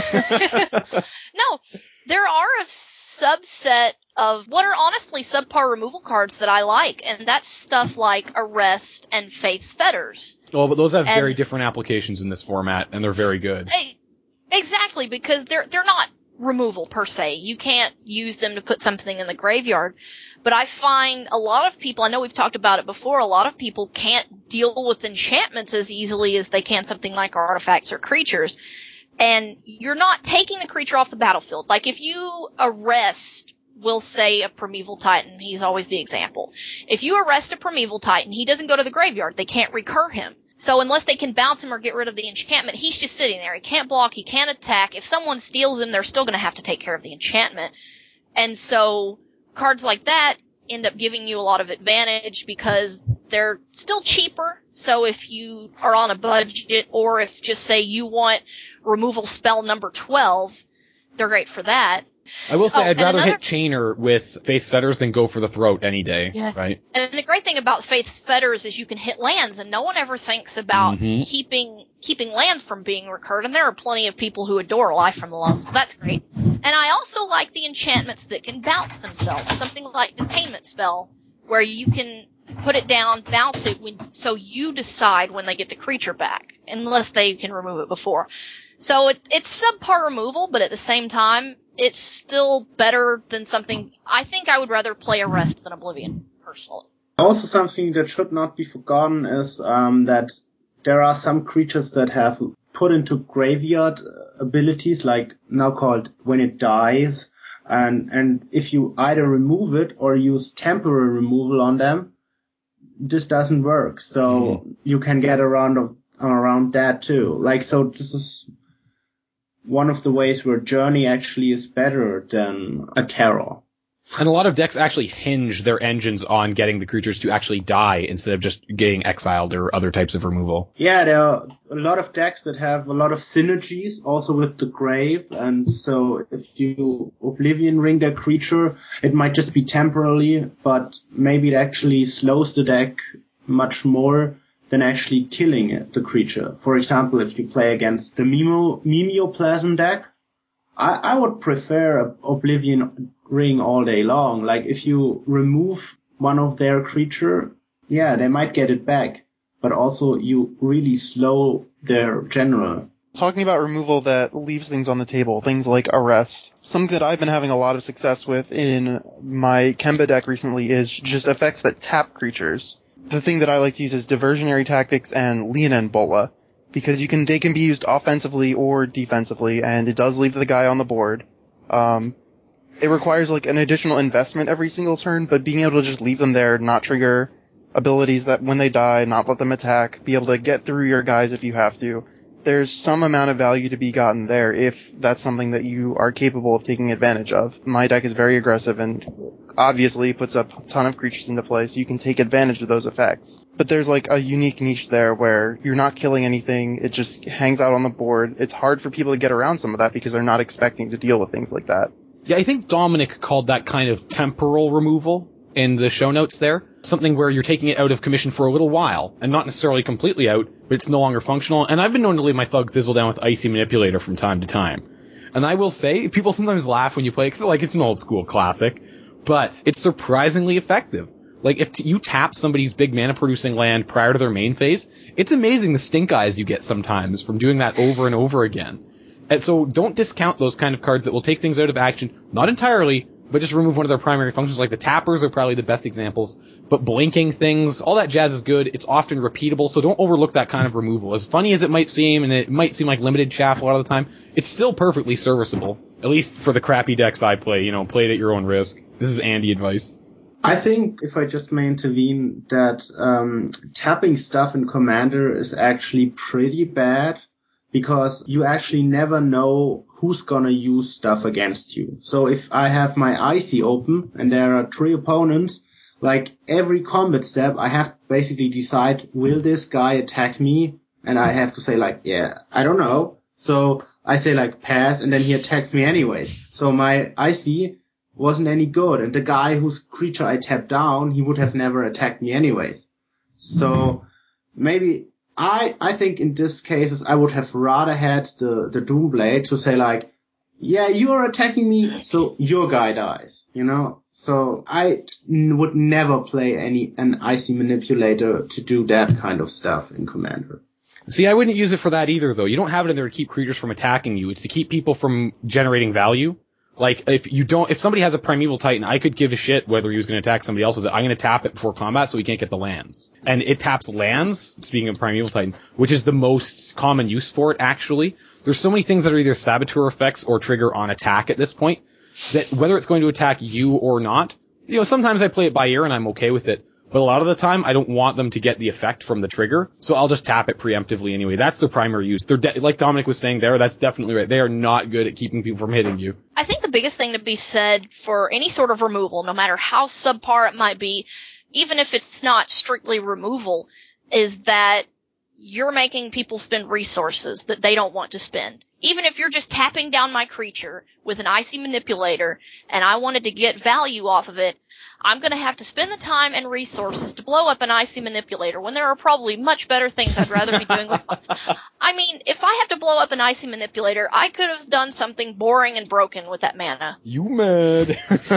No, there are a subset of what are honestly subpar removal cards that I like, and that's stuff like Arrest and Faith's Fetters. Well, but those have very different applications in this format, and they're very good. Exactly, because they're not removal per se. You can't use them to put something in the graveyard. But I find a lot of people, I know we've talked about it before, a lot of people can't deal with enchantments as easily as they can something like artifacts or creatures. And you're not taking the creature off the battlefield. Like if you arrest, we'll say a Primeval Titan, he's always the example. If you arrest a Primeval Titan, he doesn't go to the graveyard. They can't recur him. So unless they can bounce him or get rid of the enchantment, he's just sitting there. He can't block, he can't attack. If someone steals him, they're still going to have to take care of the enchantment. And so cards like that end up giving you a lot of advantage because they're still cheaper. So if you are on a budget, or if just say you want removal spell number 12, they're great for that. I will say I'd rather hit Chainer with Faith's Fetters than go for the throat any day. Yes. Right? And the great thing about Faith's Fetters is you can hit lands, and no one ever thinks about keeping lands from being recurred, and there are plenty of people who adore Life from the Loam, so that's great. And I also like the enchantments that can bounce themselves, something like Detainment Spell, where you can put it down, bounce it, so you decide when they get the creature back, unless they can remove it before. So it's subpar removal, but at the same time, it's still better than something. I think I would rather play Arrest than Oblivion, personally. Also, something that should not be forgotten is that there are some creatures that have put into graveyard abilities, like now called When It Dies, and if you either remove it or use temporary removal on them, this doesn't work. So you can get around that too. Like, so this is one of the ways where Journey actually is better than a Terror. And a lot of decks actually hinge their engines on getting the creatures to actually die instead of just getting exiled or other types of removal. Yeah, there are a lot of decks that have a lot of synergies also with the grave, and so if you Oblivion Ring their creature, it might just be temporarily, but maybe it actually slows the deck much more than actually killing it, the creature. For example, if you play against the Mimeoplasm deck, I would prefer Oblivion Ring all day long. Like, if you remove one of their creature, yeah, they might get it back, but also you really slow their general. Talking about removal that leaves things on the table, things like Arrest. Something that I've been having a lot of success with in my Kemba deck recently is just effects that tap creatures. The thing that I like to use is Diversionary Tactics and Leonin Bola, because they can be used offensively or defensively, and it does leave the guy on the board. it requires like an additional investment every single turn, but being able to just leave them there, not trigger abilities that when they die, not let them attack, be able to get through your guys if you have to. There's some amount of value to be gotten there if that's something that you are capable of taking advantage of. My deck is very aggressive and obviously puts up a ton of creatures into play, so you can take advantage of those effects. But there's like a unique niche there where you're not killing anything, it just hangs out on the board. It's hard for people to get around some of that because they're not expecting to deal with things like that. Yeah, I think Dominic called that kind of temporal removal in the show notes there. Something where you're taking it out of commission for a little while, and not necessarily completely out, but it's no longer functional. And I've been known to leave my Thug Thistledown with Icy Manipulator from time to time. And I will say, people sometimes laugh when you play it, because like, it's an old school classic, but it's surprisingly effective. Like, if you tap somebody's big mana-producing land prior to their main phase, it's amazing the stink eyes you get sometimes from doing that over and over again. And so don't discount those kind of cards that will take things out of action, not entirely, but just remove one of their primary functions. Like the tappers are probably the best examples, but blinking things, all that jazz is good. It's often repeatable, so don't overlook that kind of removal. As funny as it might seem, and it might seem like limited chaff a lot of the time, it's still perfectly serviceable. At least for the crappy decks I play, play it at your own risk. This is Andy advice. I think, if I just may intervene, that tapping stuff in Commander is actually pretty bad, because you actually never know who's gonna use stuff against you. So if I have my Icy open and there are 3 opponents, like every combat step I have to basically decide, will this guy attack me? And I have to say like, yeah, I don't know. So I say like pass, and then he attacks me anyways. So my Icy wasn't any good, and the guy whose creature I tapped down, he would have never attacked me anyways. So maybe I think in this cases I would have rather had the Doomblade to say like, yeah, you are attacking me, so your guy dies, So I would never play an Icy Manipulator to do that kind of stuff in Commander. See, I wouldn't use it for that either, though. You don't have it in there to keep creatures from attacking you. It's to keep people from generating value. Like, if somebody has a Primeval Titan, I could give a shit whether he was going to attack somebody else with it. I'm going to tap it before combat so he can't get the lands. And it taps lands, speaking of Primeval Titan, which is the most common use for it, actually. There's so many things that are either saboteur effects or trigger on attack at this point, that whether it's going to attack you or not, sometimes I play it by ear and I'm okay with it. But a lot of the time, I don't want them to get the effect from the trigger, so I'll just tap it preemptively anyway. That's their primary use. They're like Dominic was saying there, that's definitely right. They are not good at keeping people from hitting you. I think the biggest thing to be said for any sort of removal, no matter how subpar it might be, even if it's not strictly removal, is that you're making people spend resources that they don't want to spend. Even if you're just tapping down my creature with an Icy Manipulator, and I wanted to get value off of it, I'm going to have to spend the time and resources to blow up an Icy Manipulator when there are probably much better things I'd rather be doing with. I mean, if I have to blow up an Icy Manipulator, I could have done something boring and broken with that mana. You mad?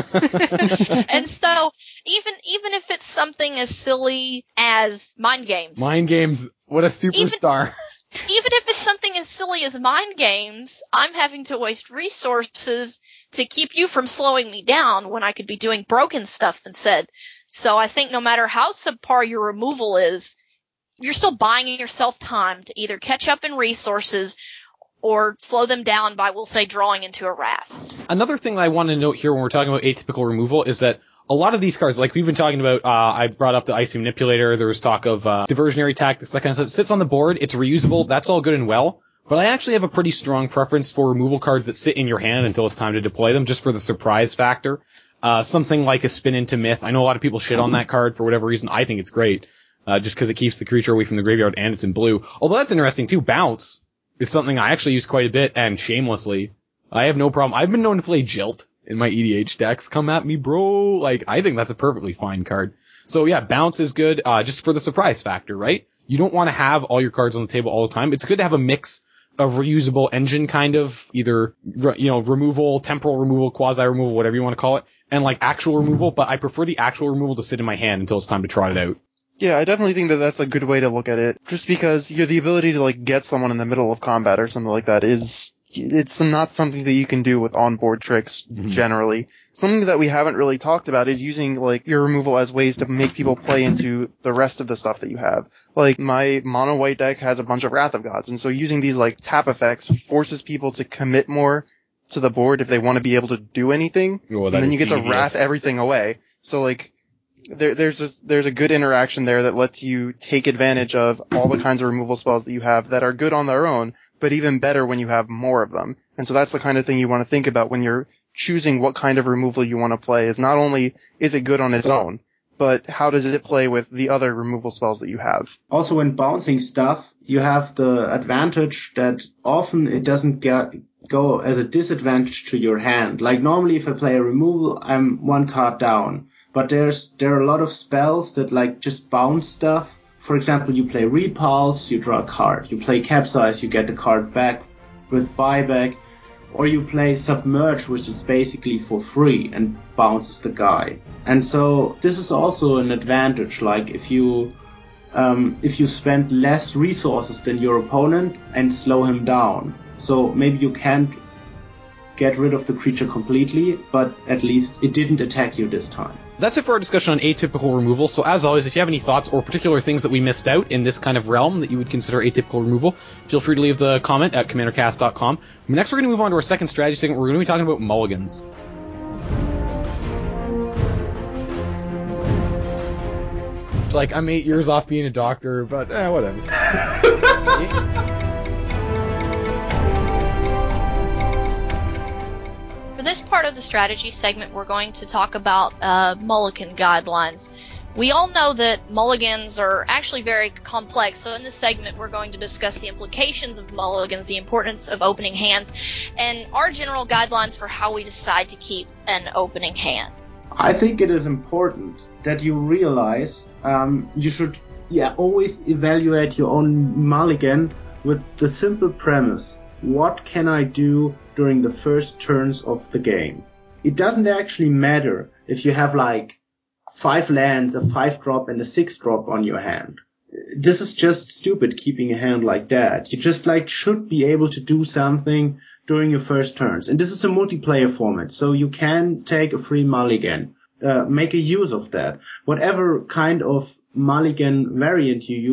And so, even if it's something as silly as Mind Games. Mind Games, what a superstar. Even if it's something as silly as Mind Games, I'm having to waste resources to keep you from slowing me down when I could be doing broken stuff instead. So I think no matter how subpar your removal is, you're still buying yourself time to either catch up in resources or slow them down by, we'll say, drawing into a wrath. Another thing I want to note here when we're talking about atypical removal is that a lot of these cards, like we've been talking about, I brought up the Icy Manipulator, there was talk of diversionary tactics, that kind of stuff. It sits on the board, it's reusable, that's all good and well, but I actually have a pretty strong preference for removal cards that sit in your hand until it's time to deploy them, just for the surprise factor. Something like a Spin into Myth. I know a lot of people shit on that card for whatever reason. I think it's great, just because it keeps the creature away from the graveyard and it's in blue. Although that's interesting too, Bounce is something I actually use quite a bit, and shamelessly. I have no problem. I've been known to play Jilt in my EDH decks. Come at me, bro. Like, I think that's a perfectly fine card. So yeah, Bounce is good, just for the surprise factor, right? You don't want to have all your cards on the table all the time. It's good to have a mix of reusable engine kind of, either, removal, temporal removal, quasi-removal, whatever you want to call it, and like actual removal, but I prefer the actual removal to sit in my hand until it's time to trot it out. Yeah, I definitely think that that's a good way to look at it. Just because the ability to like get someone in the middle of combat or something like that it's not something that you can do with onboard tricks generally. Something that we haven't really talked about is using like your removal as ways to make people play into the rest of the stuff that you have. Like my mono white deck has a bunch of Wrath of Gods, and so using these like tap effects forces people to commit more to the board if they want to be able to do anything, Oh, and then you get to wrath everything away. So like, there's a good interaction there that lets you take advantage of all the kinds of removal spells that you have that are good on their own, but even better when you have more of them. And so that's the kind of thing you want to think about when you're choosing what kind of removal you want to play, is not only is it good on its own, but how does it play with the other removal spells that you have? Also, when bouncing stuff, you have the advantage that often it doesn't go as a disadvantage to your hand. Like normally if I play a removal, I'm one card down. But there are a lot of spells that like just bounce stuff. For example, you play Repulse, you draw a card. You play Capsize, you get the card back with buyback. Or you play Submerge, which is basically for free and bounces the guy. And so this is also an advantage. Like if you spend less resources than your opponent and slow him down. So maybe you can't get rid of the creature completely, but at least it didn't attack you this time. That's it for our discussion on atypical removal. So as always, if you have any thoughts or particular things that we missed out in this kind of realm that you would consider atypical removal, feel free to leave the comment at commandercast.com. Next, we're going to move on to our second strategy segment. We're going to be talking about mulligans. It's like, I'm 8 years off being a doctor, but whatever. For this part of the strategy segment, we're going to talk about mulligan guidelines. We all know that mulligans are actually very complex, so in this segment we're going to discuss the implications of mulligans, the importance of opening hands, and our general guidelines for how we decide to keep an opening hand. I think it is important that you realize you should always evaluate your own mulligan with the simple premise: what can I do during the first turns of the game? It doesn't actually matter if you have like 5 lands, a 5-drop, and a 6-drop on your hand. This is just stupid keeping a hand like that. You just like should be able to do something during your first turns. And this is a multiplayer format, so you can take a free mulligan. Make a use of that. Whatever kind of mulligan variant you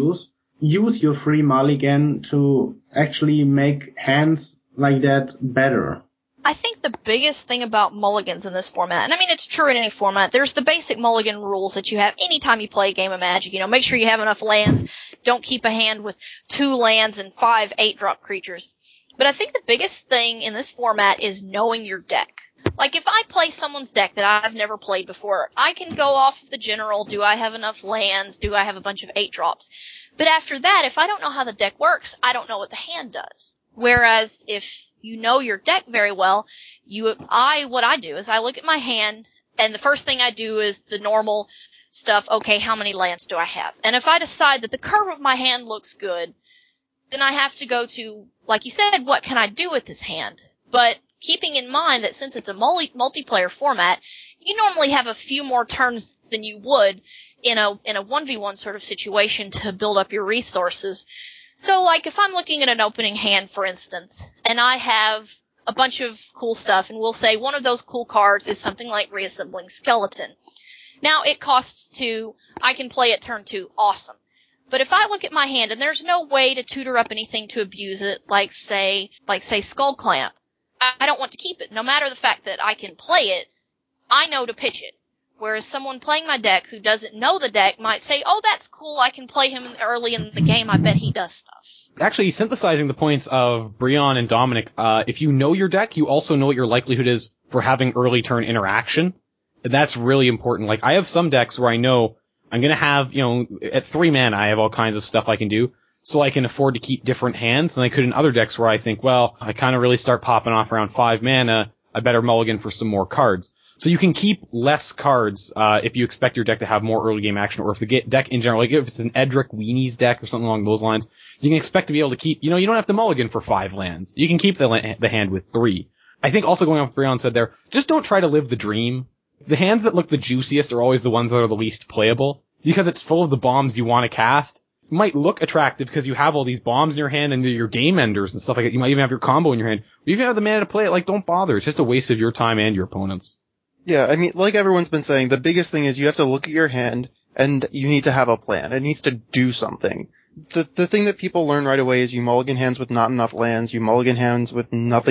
use your free mulligan to actually make hands like that better. I think the biggest thing about mulligans in this format, and I mean it's true in any format, there's the basic mulligan rules that you have anytime you play a game of Magic. You know, make sure you have enough lands. Don't keep a hand with 2 lands and 5 8-drop creatures. But I think the biggest thing in this format is knowing your deck. Like, if I play someone's deck that I've never played before, I can go off the general, do I have enough lands, do I have a bunch of 8-drops? But after that, if I don't know how the deck works, I don't know what the hand does. Whereas, if you know your deck very well, what I do is I look at my hand, and the first thing I do is the normal stuff, okay, how many lands do I have? And if I decide that the curve of my hand looks good, then I have to go to, like you said, what can I do with this hand? But keeping in mind that since it's a multiplayer format, you normally have a few more turns than you would in a 1v1 sort of situation to build up your resources. So, like, if I'm looking at an opening hand, for instance, and I have a bunch of cool stuff, and we'll say one of those cool cards is something like Reassembling Skeleton. Now, it costs 2, I can play it turn 2, awesome. But if I look at my hand and there's no way to tutor up anything to abuse it, like say Skull Clamp, I don't want to keep it. No matter the fact that I can play it, I know to pitch it. Whereas someone playing my deck who doesn't know the deck might say, oh, that's cool, I can play him early in the game, I bet he does stuff. Actually, synthesizing the points of Brion and Dominic, if you know your deck, you also know what your likelihood is for having early turn interaction. And that's really important. Like, I have some decks where I know I'm gonna have, at 3 mana, I have all kinds of stuff I can do, so I can afford to keep different hands than I could in other decks where I think, well, I kind of really start popping off around 5 mana, I better mulligan for some more cards. So you can keep less cards, if you expect your deck to have more early game action, or if the deck in general, like if it's an Edric Weenies deck or something along those lines, you can expect to be able to keep, you don't have to mulligan for 5 lands. You can keep the hand with 3. I think also going off what Brion said there, just don't try to live the dream. The hands that look the juiciest are always the ones that are the least playable, because it's full of the bombs you want to cast. It might look attractive because you have all these bombs in your hand and your game enders and stuff like that. You might even have your combo in your hand. But if you have the mana to play it, like, don't bother. It's just a waste of your time and your opponent's. Yeah, I mean, like everyone's been saying, the biggest thing is you have to look at your hand and you need to have a plan. It needs to do something. The thing that people learn right away is you mulligan hands with not enough lands, you mulligan hands with nothing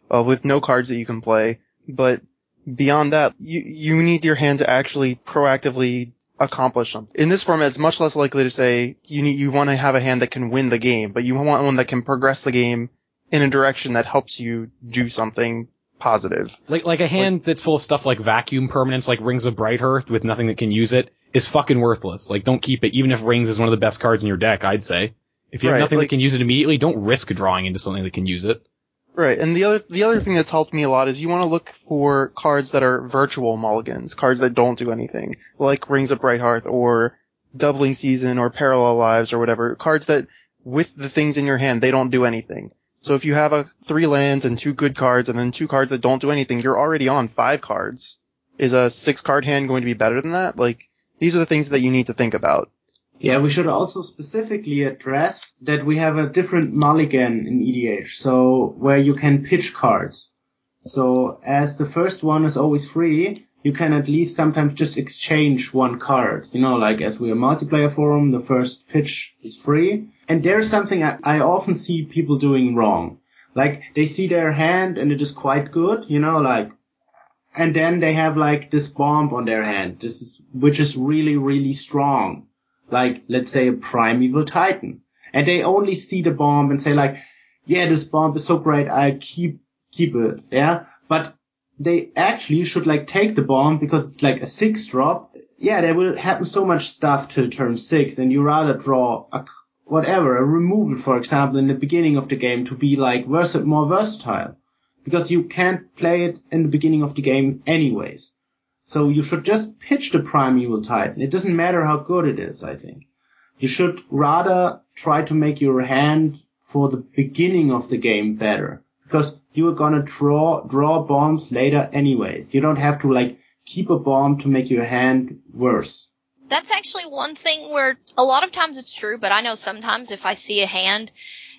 with no cards that you can play. But beyond that, you need your hand to actually proactively accomplish something. In this format, it's much less likely to say you want to have a hand that can win the game, but you want one that can progress the game in a direction that helps you do something positive. Like a hand that's full of stuff like vacuum permanents, like Rings of Brighthearth, with nothing that can use it, is fucking worthless. Like, don't keep it, even if Rings is one of the best cards in your deck, I'd say. If you have nothing that can use it immediately, don't risk drawing into something that can use it. Right, and the other thing that's helped me a lot is you want to look for cards that are virtual mulligans, cards that don't do anything, like Rings of Brighthearth or Doubling Season or Parallel Lives or whatever, cards that, with the things in your hand, they don't do anything. So if you have 3 lands and 2 good cards and then 2 cards that don't do anything, you're already on 5 cards. Is a 6-card hand going to be better than that? Like, these are the things that you need to think about. Yeah, we should also specifically address that we have a different mulligan in EDH, so where you can pitch cards. So as the first one is always free, you can at least sometimes just exchange one card. You know, like as we're a multiplayer forum, the first pitch is free. And there's something I often see people doing wrong. Like, they see their hand and it is quite good, you know, like, and then they have like this bomb on their hand, which is really, really strong. Like, let's say a Primeval Titan. And they only see the bomb and say like, yeah, this bomb is so great, I keep it, yeah? But they actually should like take the bomb because it's like a 6-drop. Yeah, there will happen so much stuff till turn 6 and you rather draw a removal, for example, in the beginning of the game to be like more versatile. Because you can't play it in the beginning of the game anyways. So you should just pitch the Primeval Titan. It doesn't matter how good it is, I think. You should rather try to make your hand for the beginning of the game better. Because you are gonna draw bombs later anyways. You don't have to like keep a bomb to make your hand worse. That's actually one thing where a lot of times it's true, but I know sometimes if I see a hand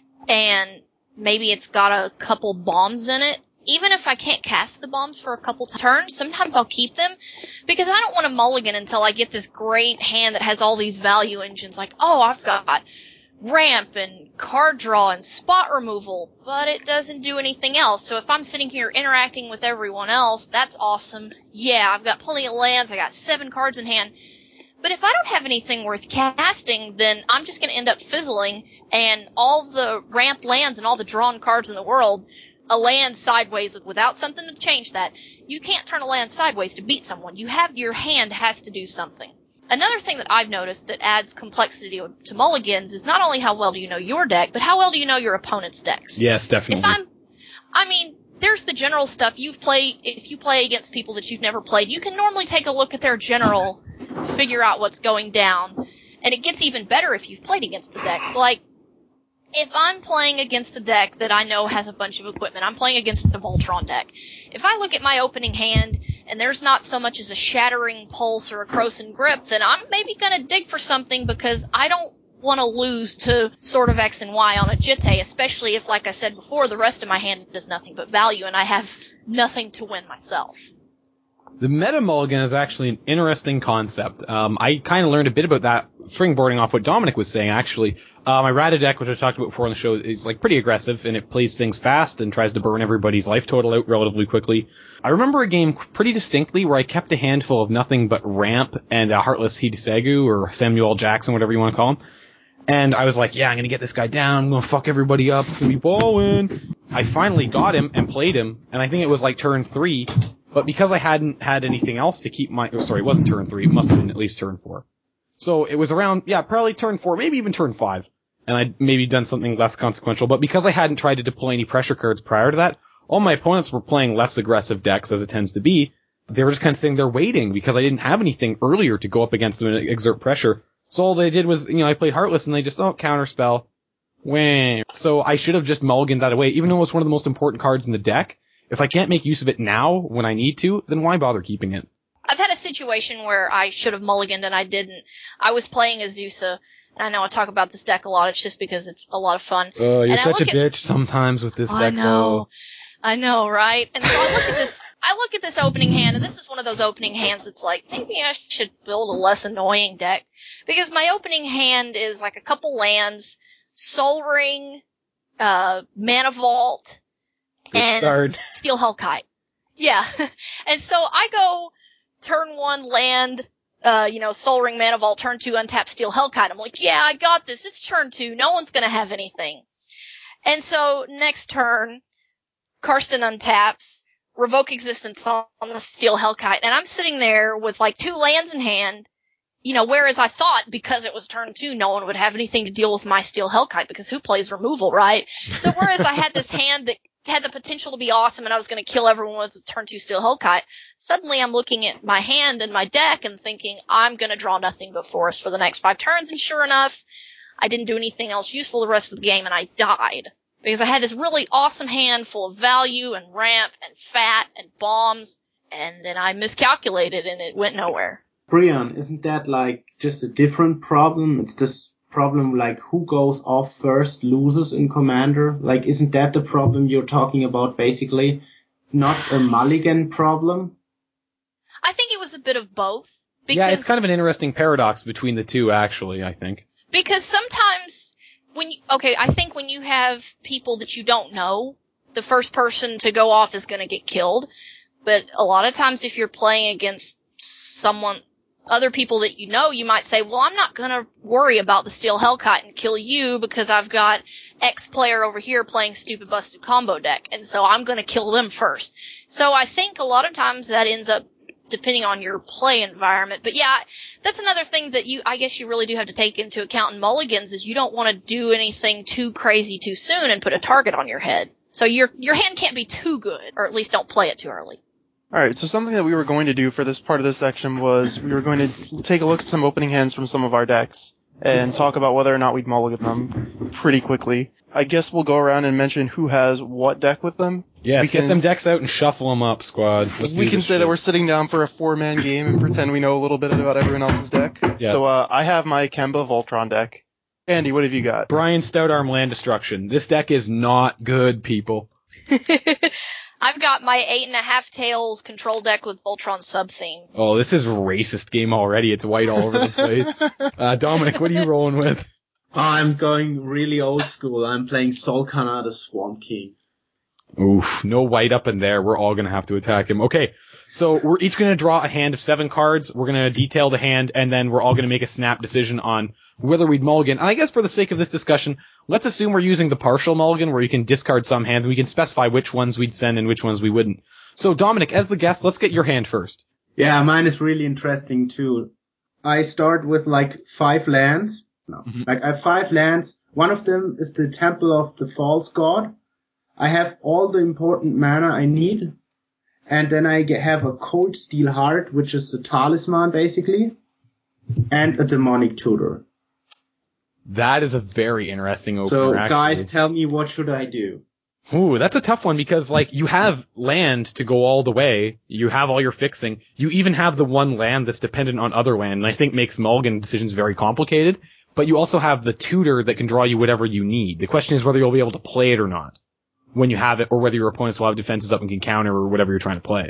and maybe it's got a couple bombs in it, even if I can't cast the bombs for a couple turns, sometimes I'll keep them because I don't want to mulligan until I get this great hand that has all these value engines. Like, oh, I've got ramp and card draw and spot removal, but it doesn't do anything else. So if I'm sitting here interacting with everyone else, that's awesome. Yeah, I've got plenty of lands. I got 7 cards in hand. But if I don't have anything worth casting, then I'm just going to end up fizzling, and all the ramp lands and all the drawn cards in the world, a land sideways without something to change that. You can't turn a land sideways to beat someone. Your hand has to do something. Another thing that I've noticed that adds complexity to mulligans is not only how well do you know your deck, but how well do you know your opponent's decks. Yes, definitely. There's the general stuff. If you play against people that you've never played, you can normally take a look at their general, figure out what's going down, and it gets even better if you've played against the decks. Like, if I'm playing against a deck that I know has a bunch of equipment, I'm playing against the Voltron deck. If I look at my opening hand and there's not so much as a Shattering Pulse or a Krosan Grip, then I'm maybe gonna dig for something because I don't want to lose to Sword of X and Y on a Jitte, especially if, like I said before, the rest of my hand does nothing but value and I have nothing to win myself. The meta mulligan is actually an interesting concept. I kind of learned a bit about that, springboarding off what Dominic was saying, actually. My Rada deck, which I talked about before on the show, is like pretty aggressive, and it plays things fast and tries to burn everybody's life total out relatively quickly. I remember a game pretty distinctly where I kept a handful of nothing but Ramp and Heartless Hidesegu, or Samuel Jackson, whatever you want to call him. And I was like, yeah, I'm gonna get this guy down, I'm gonna fuck everybody up, it's gonna be ballin'. I finally got him and played him, and I think it was like turn 3, but because I hadn't had anything else to keep it wasn't turn 3, it must have been at least turn 4. So it was around, probably turn 4, maybe even turn 5. And I'd maybe done something less consequential, but because I hadn't tried to deploy any pressure cards prior to that, all my opponents were playing less aggressive decks, as it tends to be. They were just kind of sitting there waiting, because I didn't have anything earlier to go up against them and exert pressure. So all they did was, I played Heartless, and they just, counterspell. Wham. So I should have just mulliganed that away, even though it's one of the most important cards in the deck. If I can't make use of it now, when I need to, then why bother keeping it? I've had a situation where I should have mulliganed and I didn't. I was playing Azusa. I know I talk about this deck a lot, it's just because it's a lot of fun. Oh, you're such a bitch sometimes with this deck, though. I know, right? And so I look at this opening hand, and this is one of those opening hands that's like, maybe I should build a less annoying deck. Because my opening hand is like a couple lands, Sol Ring, Mana Vault, and start. Steel Hellkite. Yeah. And so I go turn 1 land, Soul Ring Mana Vault, turn 2 untap Steel Hellkite. I'm like, yeah, I got this. It's turn 2. No one's gonna have anything. And so next turn, Karsten untaps, revoke existence on the Steel Hellkite, and I'm sitting there with like 2 lands in hand, whereas I thought because it was turn 2, no one would have anything to deal with my Steel Hellkite, because who plays removal, right? So whereas I had this hand that had the potential to be awesome and I was going to kill everyone with the turn 2 Steel Hellkite, suddenly I'm looking at my hand and my deck and thinking, I'm going to draw nothing but forest for the next 5 turns, and sure enough, I didn't do anything else useful the rest of the game, and I died. Because I had this really awesome hand full of value and ramp and fat and bombs, and then I miscalculated and it went nowhere. Brian, isn't that like just a different problem? It's this problem like who goes off first loses in Commander? Like, isn't that the problem you're talking about basically? Not a mulligan problem? I think it was a bit of both. Because, yeah, it's kind of an interesting paradox between the two, actually, I think. Because sometimes I think when you have people that you don't know, the first person to go off is going to get killed. But a lot of times if you're playing against other people that you know, you might say, well, I'm not going to worry about the Steel Hellkite and kill you because I've got X player over here playing stupid busted combo deck, and so I'm going to kill them first. So I think a lot of times that ends up depending on your play environment. But yeah, that's another thing that I guess you really do have to take into account in mulligans, is you don't want to do anything too crazy too soon and put a target on your head. So your hand can't be too good, or at least don't play it too early. Alright, so something that we were going to do for this part of this section was we were going to take a look at some opening hands from some of our decks and talk about whether or not we'd mulligan them pretty quickly. I guess we'll go around and mention who has what deck with them. Yes, get them decks out and shuffle them up, squad. We can say that we're sitting down for a 4-man game and pretend we know a little bit about everyone else's deck. Yes. So I have my Kemba Voltron deck. Andy, what have you got? Brian Stoutarm Land Destruction. This deck is not good, people. I've got my 8.5 Tails control deck with Voltron sub-theme. Oh, this is a racist game already. It's white all over the place. Dominic, what are you rolling with? I'm going really old school. I'm playing Solkana the Swamp King. Oof, no white up in there. We're all gonna have to attack him. Okay, so we're each gonna draw a hand of 7 cards. We're gonna detail the hand, and then we're all gonna make a snap decision on whether we'd mulligan. And I guess for the sake of this discussion, let's assume we're using the partial mulligan, where you can discard some hands, and we can specify which ones we'd send and which ones we wouldn't. So Dominic, as the guest, let's get your hand first. Yeah, mine is really interesting too. I start with like 5 lands. No, like I have 5 lands. One of them is the Temple of the False God. I have all the important mana I need, and then I have a Cold Steel Heart, which is a talisman basically, and a Demonic Tutor. That is a very interesting opener. So actually. Guys, tell me, what should I do? Ooh, that's a tough one because like you have land to go all the way, you have all your fixing, you even have the one land that's dependent on other land, and I think makes mulligan decisions very complicated. But you also have the tutor that can draw you whatever you need. The question is whether you'll be able to play it or not when you have it, or whether your opponents will have defenses up and can counter or whatever you're trying to play.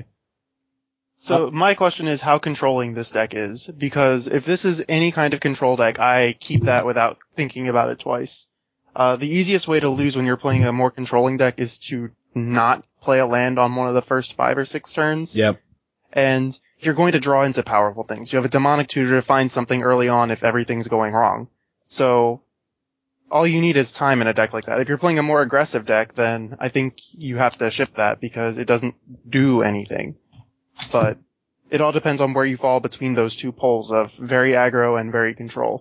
So my question is how controlling this deck is, because if this is any kind of control deck, I keep that without thinking about it twice. The easiest way to lose when you're playing a more controlling deck is to not play a land on one of the first 5 or 6 turns. Yep. And you're going to draw into powerful things. You have a Demonic Tutor to find something early on if everything's going wrong. So all you need is time in a deck like that. If you're playing a more aggressive deck, then I think you have to ship that because it doesn't do anything. But it all depends on where you fall between those two poles of very aggro and very control.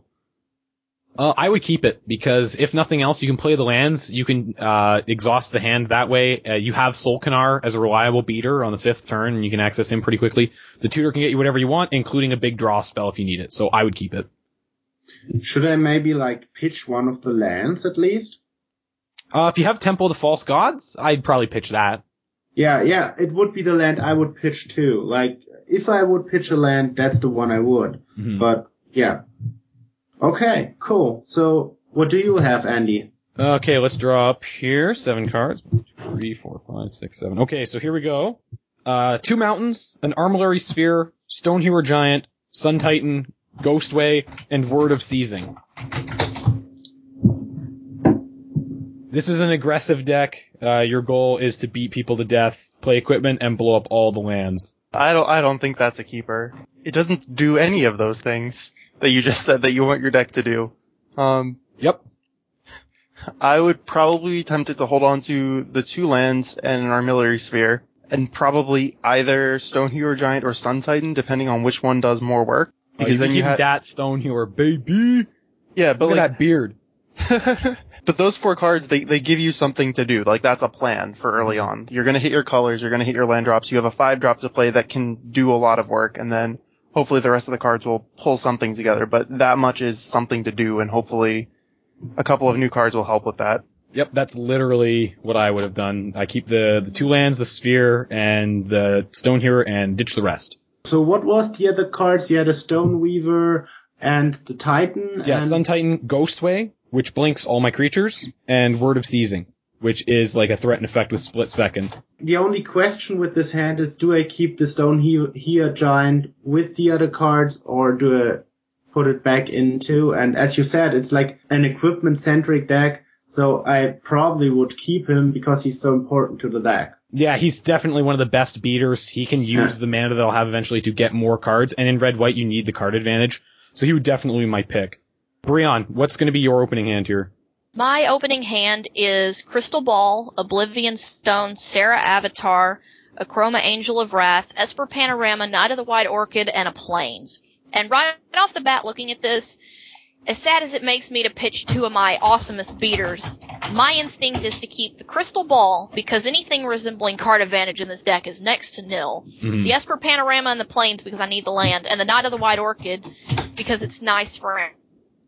I would keep it because if nothing else, you can play the lands. You can exhaust the hand that way. You have Solkanar as a reliable beater on the 5th turn, and you can access him pretty quickly. The tutor can get you whatever you want, including a big draw spell if you need it. So I would keep it. Should I maybe like pitch one of the lands at least? If you have Temple of the False Gods, I'd probably pitch that. Yeah, it would be the land I would pitch too. Like, if I would pitch a land, that's the one I would. Mm-hmm. But, yeah. Okay, cool. So, what do you have, Andy? Okay, let's draw up here. 7 cards. 1, 2, 3, 4, 5, 6, 7. Okay, so here we go. 2 mountains, an Armillary Sphere, Stone Hero Giant, Sun Titan, Ghostway, and Word of Seizing. This is an aggressive deck. your goal is to beat people to death, play equipment, and blow up all the lands. I don't think that's a keeper. It doesn't do any of those things that you just said that you want your deck to do. Yep. I would probably be tempted to hold on to the 2 lands and an Armillary Sphere, and probably either Stonehewer Giant or Sun Titan, depending on which one does more work. Because then you have that Stonehewer, baby. Yeah, but look at that beard. But those 4 cards, they give you something to do. Like, that's a plan for early on. You're gonna hit your colors, you're gonna hit your land drops, you have a 5-drop to play that can do a lot of work, and then hopefully the rest of the cards will pull something together. But that much is something to do, and hopefully a couple of new cards will help with that. Yep, that's literally what I would have done. I keep the 2 lands, the Sphere, and the Stonehewer, and ditch the rest. So what was the other cards? You had a Stoneweaver and the Titan. Yeah, Sun Titan, Ghostway, which blinks all my creatures, and Word of Seizing, which is like a threat and effect with split second. The only question with this hand is, do I keep the Stonehewer Giant with the other cards, or do I put it back into? And as you said, it's like an equipment-centric deck, so I probably would keep him because he's so important to the deck. Yeah, he's definitely one of the best beaters. He can use the mana that I'll have eventually to get more cards, and in red-white you need the card advantage, so he would definitely be my pick. Brian, what's going to be your opening hand here? My opening hand is Crystal Ball, Oblivion Stone, Serra Avatar, Akroma Angel of Wrath, Esper Panorama, Knight of the White Orchid, and a Plains. And right off the bat, looking at this, as sad as it makes me to pitch 2 of my awesomest beaters, my instinct is to keep the Crystal Ball, because anything resembling card advantage in this deck is next to nil. Mm-hmm. The Esper Panorama and the Plains, because I need the land, and the Knight of the White Orchid, because it's nice for ramp.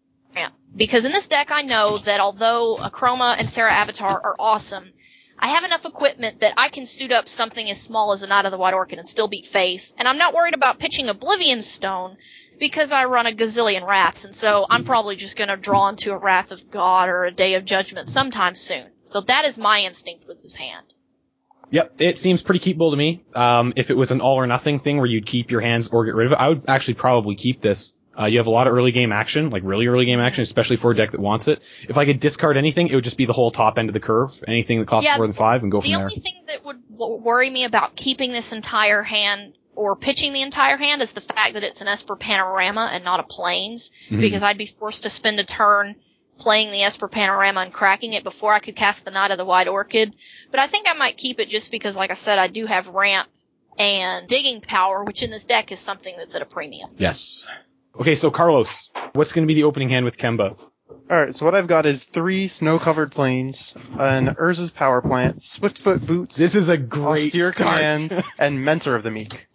Because in this deck I know that although Akroma and Serra Avatar are awesome, I have enough equipment that I can suit up something as small as a Knight of the White Orchid and still beat face, and I'm not worried about pitching Oblivion Stone, because I run a gazillion Wraths, and so I'm probably just going to draw into a Wrath of God or a Day of Judgment sometime soon. So that is my instinct with this hand. Yep, it seems pretty keepable to me. If it was an all or nothing thing where you'd keep your hands or get rid of it, I would actually probably keep this. You have a lot of early game action, like really early game action, especially for a deck that wants it. If I could discard anything, it would just be the whole top end of the curve. Anything that costs more than 5 and go from there. The only thing that would worry me about keeping this entire hand or pitching the entire hand is the fact that it's an Esper Panorama and not a Plains, because I'd be forced to spend a turn playing the Esper Panorama and cracking it before I could cast the Knight of the White Orchid. But I think I might keep it just because, like I said, I do have ramp and digging power, which in this deck is something that's at a premium. Yes. Okay, so Carlos, what's going to be the opening hand with Kemba? Alright, so what I've got is 3 snow-covered plains, an Urza's Power Plant, Swiftfoot Boots, this is a great Austere Command, and Mentor of the Meek.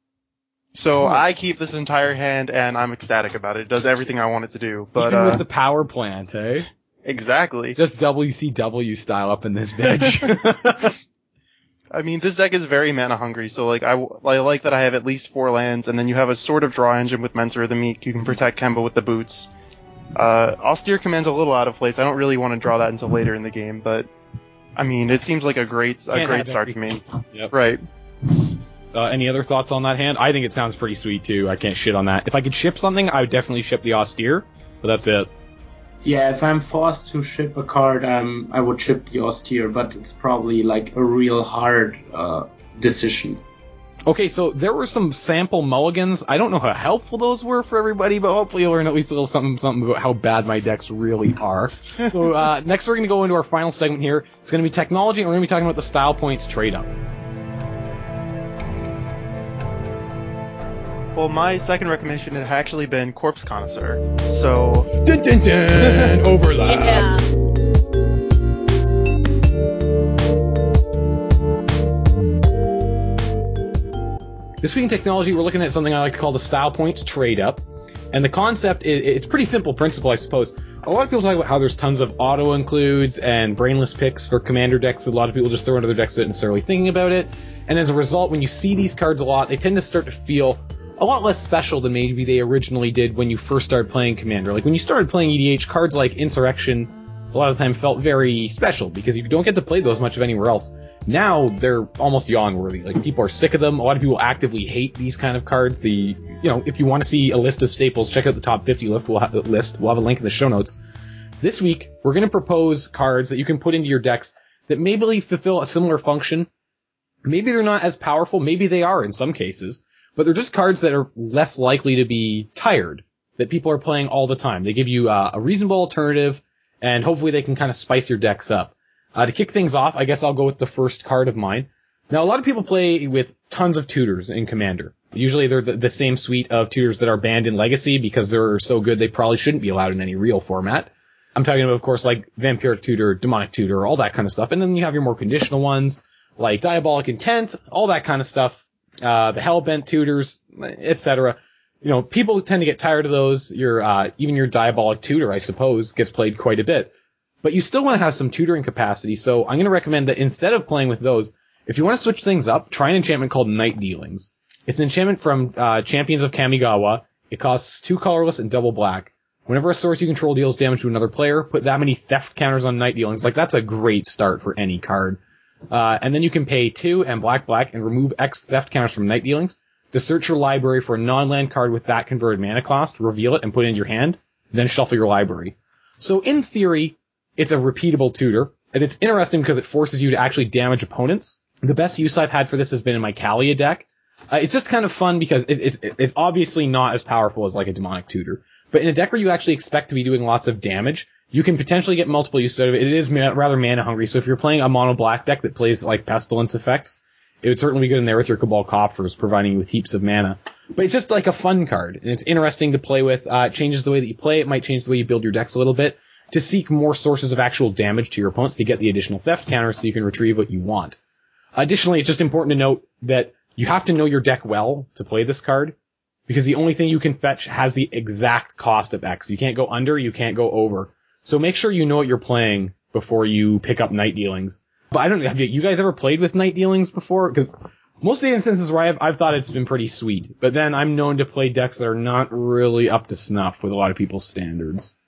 So I keep this entire hand, and I'm ecstatic about it. It does everything I want it to do. But even with the power plant, eh? Exactly. Just WCW style up in this bitch. I mean, this deck is very mana hungry, so like I like that I have at least 4 lands, and then you have a sort of draw engine with Mentor of the Meek. You can protect Kemba with the boots. Austere Command's a little out of place. I don't really want to draw that until later in the game, but I mean, it seems like a great start to me. Yep. Right. Any other thoughts on that hand? I think it sounds pretty sweet too. I can't shit on that. If I could ship something, I would definitely ship the Austere, but that's it. Yeah, if I'm forced to ship a card, I would ship the Austere, but it's probably like a real hard decision. Okay, so there were some sample mulligans. I don't know how helpful those were for everybody, but hopefully you'll learn at least a little something about how bad my decks really are. So next we're going to go into our final segment here. It's going to be technology, and we're going to be talking about the Style Points trade-up. Well, my second recommendation had actually been Corpse Connoisseur. So dun, dun, dun, overlap. Yeah. This week in technology, we're looking at something I like to call the Style Points trade-up. And the concept it's pretty simple principle, I suppose. A lot of people talk about how there's tons of auto-includes and brainless picks for commander decks that a lot of people just throw into their decks without necessarily thinking about it. And as a result, when you see these cards a lot, they tend to start to feel a lot less special than maybe they originally did when you first started playing Commander. Like, when you started playing EDH, cards like Insurrection a lot of the time felt very special because you don't get to play those much of anywhere else. Now, they're almost yawn worthy. Like, people are sick of them. A lot of people actively hate these kind of cards. If you want to see a list of staples, check out the top 50 list. We'll have a link in the show notes. This week, we're going to propose cards that you can put into your decks that maybe fulfill a similar function. Maybe they're not as powerful, maybe they are in some cases, but they're just cards that are less likely to be tired, that people are playing all the time. They give you a reasonable alternative, and hopefully they can kind of spice your decks up. To kick things off, I guess I'll go with the first card of mine. Now, a lot of people play with tons of tutors in Commander. Usually they're the same suite of tutors that are banned in Legacy because they're so good they probably shouldn't be allowed in any real format. I'm talking about, of course, like Vampiric Tutor, Demonic Tutor, all that kind of stuff. And then you have your more conditional ones, like Diabolic Intent, all that kind of stuff, the Hellbent Tutors, etc. You know, people tend to get tired of those. Even your Diabolic Tutor, I suppose, gets played quite a bit. But you still want to have some tutoring capacity, so I'm going to recommend that instead of playing with those, if you want to switch things up, try an enchantment called Night Dealings. It's an enchantment from Champions of Kamigawa. It costs 2 colorless and double black. Whenever a source you control deals damage to another player, put that many theft counters on Night Dealings. Like, that's a great start for any card. And then you can pay 2 and black and remove X theft counters from Night Dealings to search your library for a non-land card with that converted mana cost, reveal it, and put it in your hand, then shuffle your library. So in theory, it's a repeatable tutor, and it's interesting because it forces you to actually damage opponents. The best use I've had for this has been in my Kalia deck. It's just kind of fun because it's obviously not as powerful as like a Demonic Tutor. But in a deck where you actually expect to be doing lots of damage, you can potentially get multiple use out of it. It is rather mana hungry, so if you're playing a mono black deck that plays like Pestilence effects, it would certainly be good in there with your Cabal Coffers, providing you with heaps of mana. But it's just like a fun card, and it's interesting to play with. It changes the way that you play. It might change the way you build your decks a little bit to seek more sources of actual damage to your opponents to get the additional theft counter so you can retrieve what you want. Additionally, it's just important to note that you have to know your deck well to play this card, because the only thing you can fetch has the exact cost of X. You can't go under, you can't go over. So make sure you know what you're playing before you pick up Night Dealings. But I don't know, have you guys ever played with Night Dealings before? Because most of the instances where I've thought it's been pretty sweet, but then I'm known to play decks that are not really up to snuff with a lot of people's standards.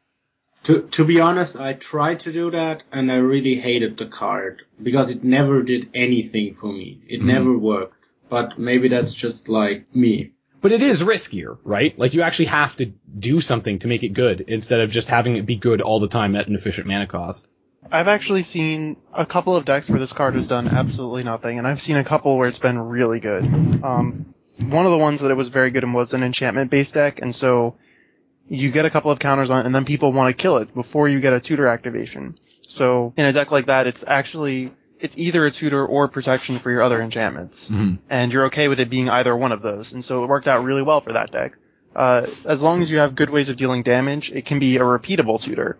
To be honest, I tried to do that, and I really hated the card, because it never did anything for me. It never worked. But maybe that's just like me. But it is riskier, right? Like, you actually have to do something to make it good, instead of just having it be good all the time at an efficient mana cost. I've actually seen a couple of decks where this card has done absolutely nothing, and I've seen a couple where it's been really good. One of the ones that it was very good in was an enchantment-based deck, and so you get a couple of counters on it, and then people want to kill it before you get a tutor activation. So in a deck like that, it's either a tutor or protection for your other enchantments. Mm-hmm. And you're okay with it being either one of those. And so it worked out really well for that deck. As long as you have good ways of dealing damage, it can be a repeatable tutor.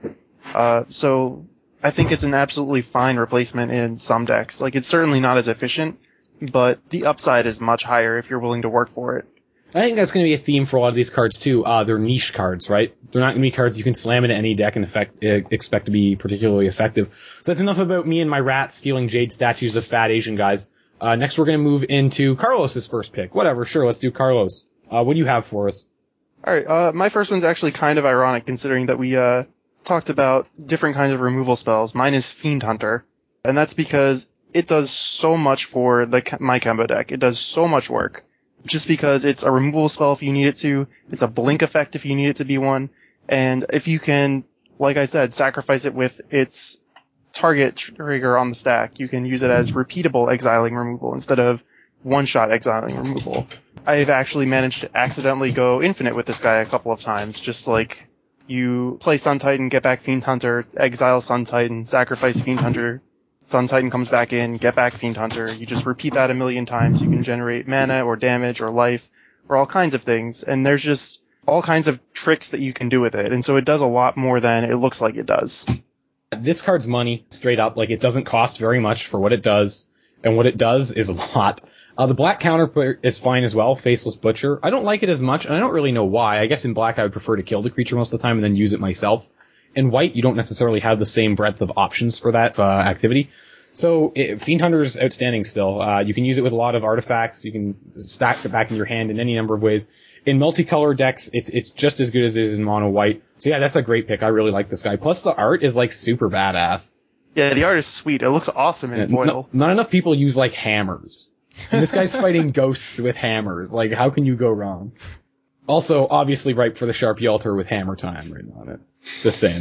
So I think it's an absolutely fine replacement in some decks. Like, it's certainly not as efficient, but the upside is much higher if you're willing to work for it. I think that's going to be a theme for a lot of these cards, too. They're niche cards, right? They're not going to be cards you can slam into any deck and expect to be particularly effective. So that's enough about me and my rats stealing jade statues of fat Asian guys. Next, we're going to move into Carlos's first pick. Whatever, sure, let's do Carlos. What do you have for us? Alright, my first one's actually kind of ironic, considering that we talked about different kinds of removal spells. Mine is Fiend Hunter, and that's because it does so much for my combo deck. It does so much work. Just because it's a removal spell if you need it to, it's a blink effect if you need it to be one, and if you can, like I said, sacrifice it with its target trigger on the stack, you can use it as repeatable exiling removal instead of one-shot exiling removal. I've actually managed to accidentally go infinite with this guy a couple of times, just like you play Sun Titan, get back Fiend Hunter, exile Sun Titan, sacrifice Fiend Hunter, Sun Titan comes back in, get back Fiend Hunter. You just repeat that a million times. You can generate mana or damage or life or all kinds of things. And there's just all kinds of tricks that you can do with it. And so it does a lot more than it looks like it does. This card's money, straight up. Like, it doesn't cost very much for what it does. And what it does is a lot. The black counter is fine as well, Faceless Butcher. I don't like it as much, and I don't really know why. I guess in black I would prefer to kill the creature most of the time and then use it myself. In white, you don't necessarily have the same breadth of options for that activity. So, Fiend Hunter is outstanding still. You can use it with a lot of artifacts. You can stack it back in your hand in any number of ways. In multicolor decks, it's just as good as it is in mono white. So yeah, that's a great pick. I really like this guy. Plus, the art is like super badass. Yeah, the art is sweet. It looks awesome in foil. Not enough people use like hammers. And this guy's fighting ghosts with hammers. Like, how can you go wrong? Also, obviously ripe for the Sharpie Altar with Hammer Time written on it. Just saying.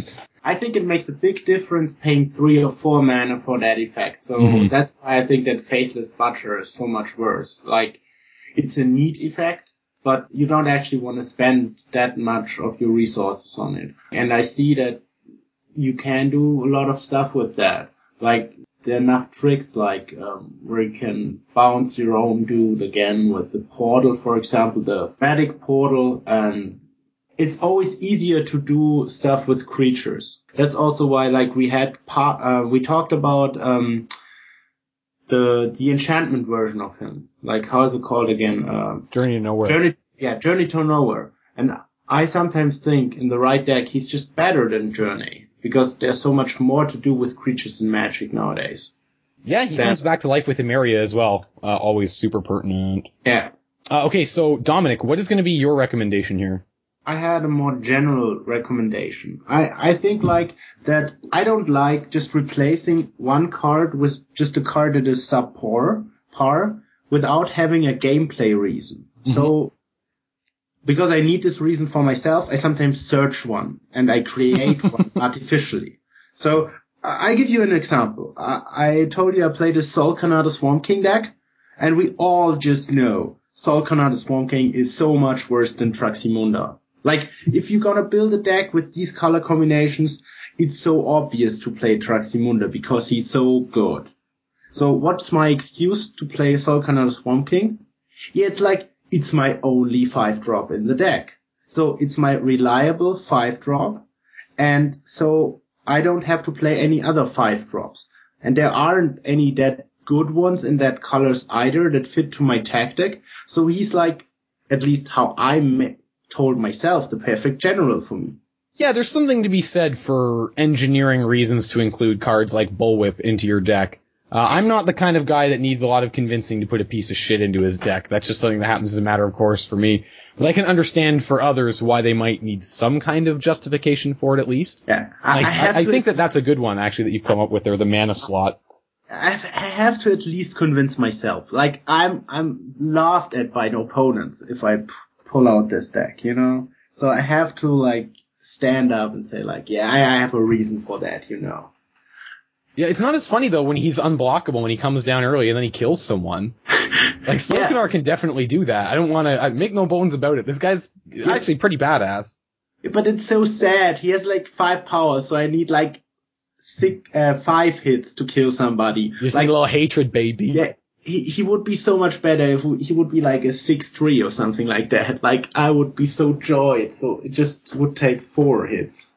I think it makes a big difference paying 3 or 4 mana for that effect. So that's why I think that Faceless Butcher is so much worse. Like, it's a neat effect, but you don't actually want to spend that much of your resources on it. And I see that you can do a lot of stuff with that. Like, there are enough tricks, like, where you can bounce your own dude again with the portal, for example, the Fnatic portal, and it's always easier to do stuff with creatures. That's also why, like, we talked about, the enchantment version of him. Like, how is it called again? Journey to Nowhere. Journey to Nowhere. And I sometimes think in the right deck, he's just better than Journey, because there's so much more to do with creatures in Magic nowadays. Yeah, he comes back to life with Emeria as well. Always super pertinent. Yeah. Okay, so Dominic, what is going to be your recommendation here? I had a more general recommendation. I think like that I don't like just replacing one card with just a card that is par without having a gameplay reason. Mm-hmm. So, because I need this reason for myself, I sometimes search one and I create one artificially. So, I give you an example. I told you I played a Solkana the Swamp King deck, and we all just know Solkana the Swamp King is so much worse than Traximunda. Like, if you're gonna build a deck with these color combinations, it's so obvious to play Traximunda because he's so good. So what's my excuse to play Solkana the Swamp King? Yeah, it's my only 5-drop in the deck. So it's my reliable 5-drop, and so I don't have to play any other 5-drops. And there aren't any that good ones in that colors either that fit to my tactic. So he's like, at least how I told myself, the perfect general for me. Yeah, there's something to be said for engineering reasons to include cards like Bullwhip into your deck. I'm not the kind of guy that needs a lot of convincing to put a piece of shit into his deck. That's just something that happens as a matter of course for me. But I can understand for others why they might need some kind of justification for it at least. Yeah, I think that's a good one actually that you've come up with there, the mana slot. I have to at least convince myself. Like, I'm laughed at by the opponents if I pull out this deck, you know? So I have to, like, stand up and say, like, yeah, I have a reason for that, you know? Yeah, it's not as funny, though, when he's unblockable, when he comes down early and then he kills someone. Like, Solkanar can definitely do that. I don't want to make no bones about it. This guy's actually pretty badass. But it's so sad. He has, like, 5 powers, so I need, like, 5 hits to kill somebody. You just like, need a little hatred, baby. Yeah. He would be so much better if he would be like a 6/3 or something like that. Like, I would be so joyed. So it just would take 4 hits.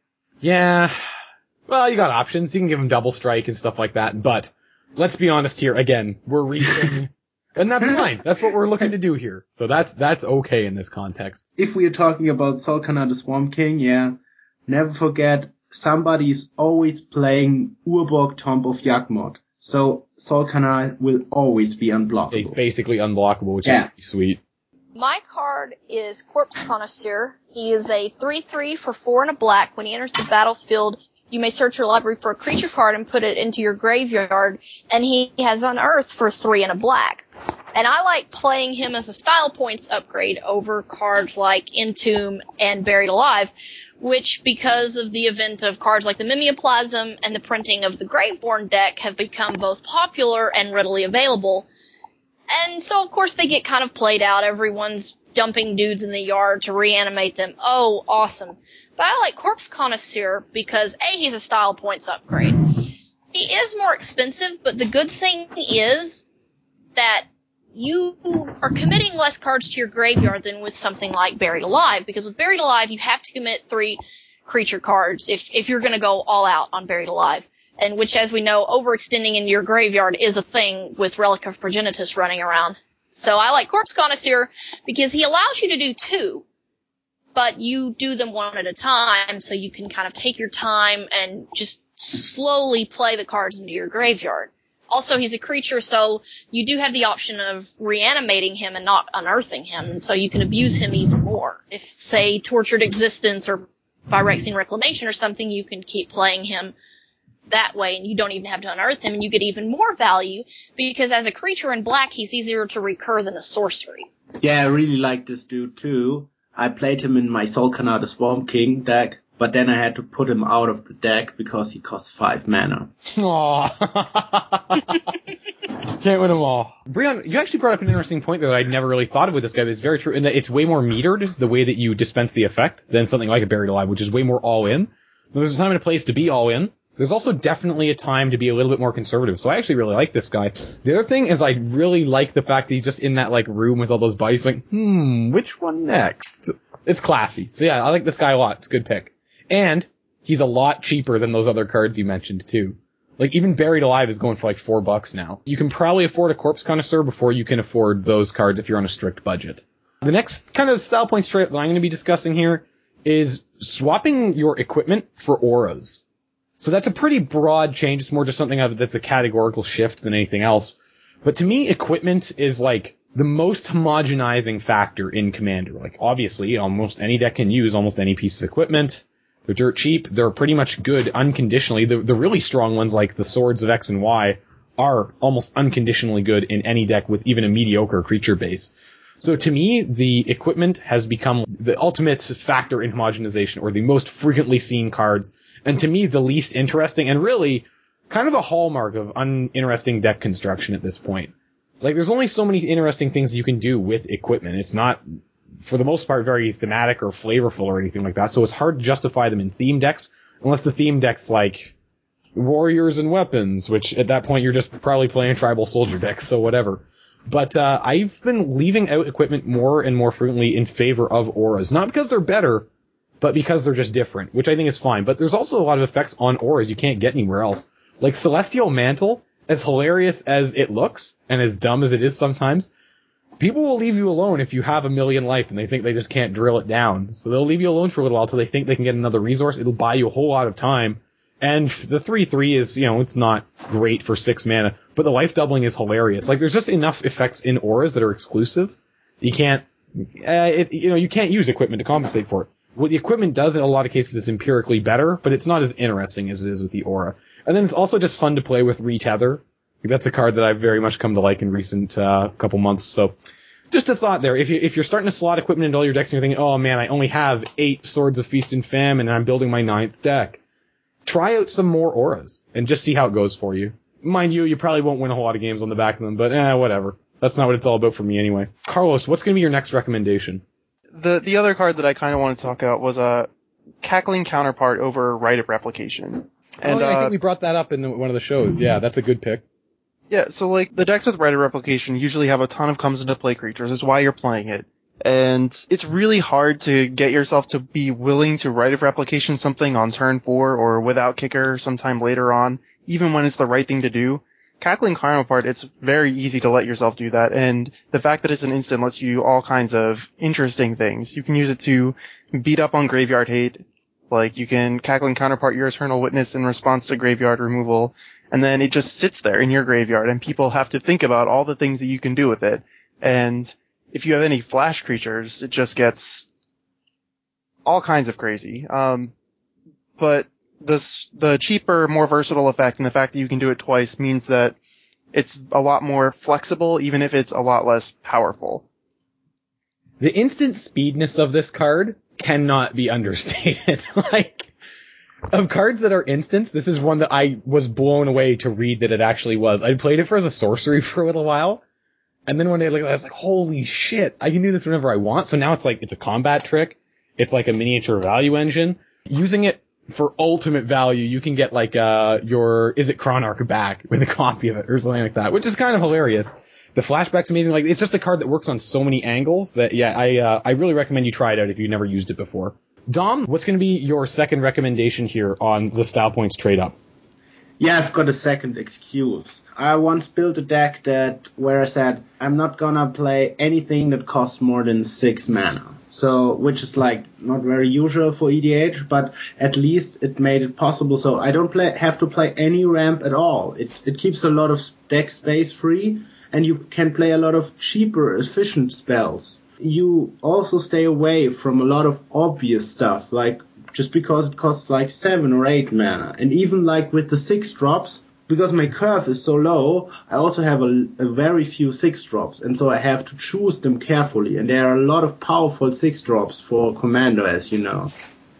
Yeah. Well, you got options. You can give him double strike and stuff like that. But let's be honest here. Again, we're reaching, and that's fine. That's what we're looking to do here. So that's okay in this context. If we are talking about Solkana the Swamp King, yeah, never forget somebody's always playing Urborg Tomb of Yawgmoth. So Solkana will always be unblockable. He's basically unblockable, which is pretty sweet. My card is Corpse Connoisseur. He is a 3/3 for 4 and a black. When he enters the battlefield, you may search your library for a creature card and put it into your graveyard, and he has Unearth for 3 and a black. And I like playing him as a style points upgrade over cards like Entomb and Buried Alive, which, because of the event of cards like the Mimeoplasm and the printing of the Graveborn deck, have become both popular and readily available. And so, of course, they get kind of played out. Everyone's dumping dudes in the yard to reanimate them. Oh, awesome. But I like Corpse Connoisseur because, A, he's a style points upgrade. He is more expensive, but the good thing is that you are committing less cards to your graveyard than with something like Buried Alive, because with Buried Alive, you have to commit 3 creature cards if you're going to go all out on Buried Alive. And which, as we know, overextending into your graveyard is a thing with Relic of Progenitus running around. So I like Corpse Connoisseur because he allows you to do 2, but you do them one at a time, so you can kind of take your time and just slowly play the cards into your graveyard. Also, he's a creature, so you do have the option of reanimating him and not unearthing him, and so you can abuse him even more. If, say, Tortured Existence or Phyrexian Reclamation or something, you can keep playing him that way, and you don't even have to unearth him, and you get even more value, because as a creature in black, he's easier to recur than a sorcery. Yeah, I really like this dude, too. I played him in my Solkana the Swamp King deck but then I had to put him out of the deck because he costs 5 mana. Aww. Can't win them all. Brian, you actually brought up an interesting point that I'd never really thought of with this guy, but it's very true in that it's way more metered, the way that you dispense the effect, than something like a Buried Alive, which is way more all-in. There's a time and a place to be all-in. There's also definitely a time to be a little bit more conservative, so I actually really like this guy. The other thing is I really like the fact that he's just in that, like, room with all those buddies, like, which one next? It's classy. So yeah, I like this guy a lot. It's a good pick. And he's a lot cheaper than those other cards you mentioned, too. Like, even Buried Alive is going for like $4 now. You can probably afford a Corpse Connoisseur before you can afford those cards if you're on a strict budget. The next kind of style points trade that I'm going to be discussing here is swapping your equipment for auras. So that's a pretty broad change. It's more just something that's a categorical shift than anything else. But to me, equipment is like the most homogenizing factor in Commander. Like, obviously, almost any deck can use almost any piece of equipment. They're dirt cheap. They're pretty much good unconditionally. The really strong ones, like the Swords of X and Y, are almost unconditionally good in any deck with even a mediocre creature base. So to me, the equipment has become the ultimate factor in homogenization, or the most frequently seen cards, and to me, the least interesting, and really kind of a hallmark of uninteresting deck construction at this point. Like, there's only so many interesting things you can do with equipment. It's not, for the most part, very thematic or flavorful or anything like that, so it's hard to justify them in theme decks, unless the theme deck's like Warriors and Weapons, which at that point you're just probably playing tribal soldier decks, so whatever. But I've been leaving out equipment more and more frequently in favor of auras, not because they're better, but because they're just different, which I think is fine. But there's also a lot of effects on auras you can't get anywhere else. Like Celestial Mantle, as hilarious as it looks, and as dumb as it is sometimes, people will leave you alone if you have a million life and they think they just can't drill it down. So they'll leave you alone for a little while till they think they can get another resource. It'll buy you a whole lot of time. And the 3/3 is, it's not great for 6 mana, but the life doubling is hilarious. Like, there's just enough effects in auras that are exclusive. You can't, you can't use equipment to compensate for it. What the equipment does in a lot of cases is empirically better, but it's not as interesting as it is with the aura. And then it's also just fun to play with Retether. That's a card that I've very much come to like in recent couple months. So just a thought there. If you're starting to slot equipment into all your decks and you're thinking, oh man, I only have 8 Swords of Feast and Famine and I'm building my 9th deck, try out some more auras and just see how it goes for you. Mind you probably won't win a whole lot of games on the back of them, but whatever. That's not what it's all about for me anyway. Carlos, what's going to be your next recommendation? The other card that I kind of want to talk about was a Cackling Counterpart over Rite of Replication. And, I think we brought that up in one of the shows. Yeah, that's a good pick. Yeah, so like the decks with Rite of Replication usually have a ton of comes into play creatures. That's why you're playing it. And it's really hard to get yourself to be willing to Rite of Replication something on turn 4 or without kicker sometime later on, even when it's the right thing to do. Cackling Counterpart, it's very easy to let yourself do that, and the fact that it's an instant lets you do all kinds of interesting things. You can use it to beat up on graveyard hate, like you can Cackling Counterpart your Eternal Witness in response to graveyard removal, and then it just sits there in your graveyard, and people have to think about all the things that you can do with it. And if you have any flash creatures, it just gets all kinds of crazy. But the cheaper, more versatile effect and the fact that you can do it twice means that it's a lot more flexible, even if it's a lot less powerful. The instant speedness of this card cannot be understated. Like, of cards that are instants, this is one that I was blown away to read that it actually was. I played it as a sorcery for a little while, and then one day I was like, holy shit, I can do this whenever I want. So now it's like, it's a combat trick. It's like a miniature value engine. Using it for ultimate value, you can get like your Is It Chronarch back with a copy of it or something like that, which is kind of hilarious. The flashback's amazing. Like, it's just a card that works on so many angles that, yeah, I really recommend you try it out if you've never used it before. Dom, what's going to be your second recommendation here on the Style Points trade up? Yeah, I've got a second excuse. I once built a deck where I said, I'm not gonna play anything that costs more than 6 mana. So, which is like not very usual for EDH, but at least it made it possible. So I don't have to play any ramp at all. It keeps a lot of deck space free, and you can play a lot of cheaper, efficient spells. You also stay away from a lot of obvious stuff, like just because it costs like 7 or 8 mana. And even like with the 6 drops, because my curve is so low, I also have a very few 6 drops, and so I have to choose them carefully. And there are a lot of powerful 6 drops for Commander, as you know.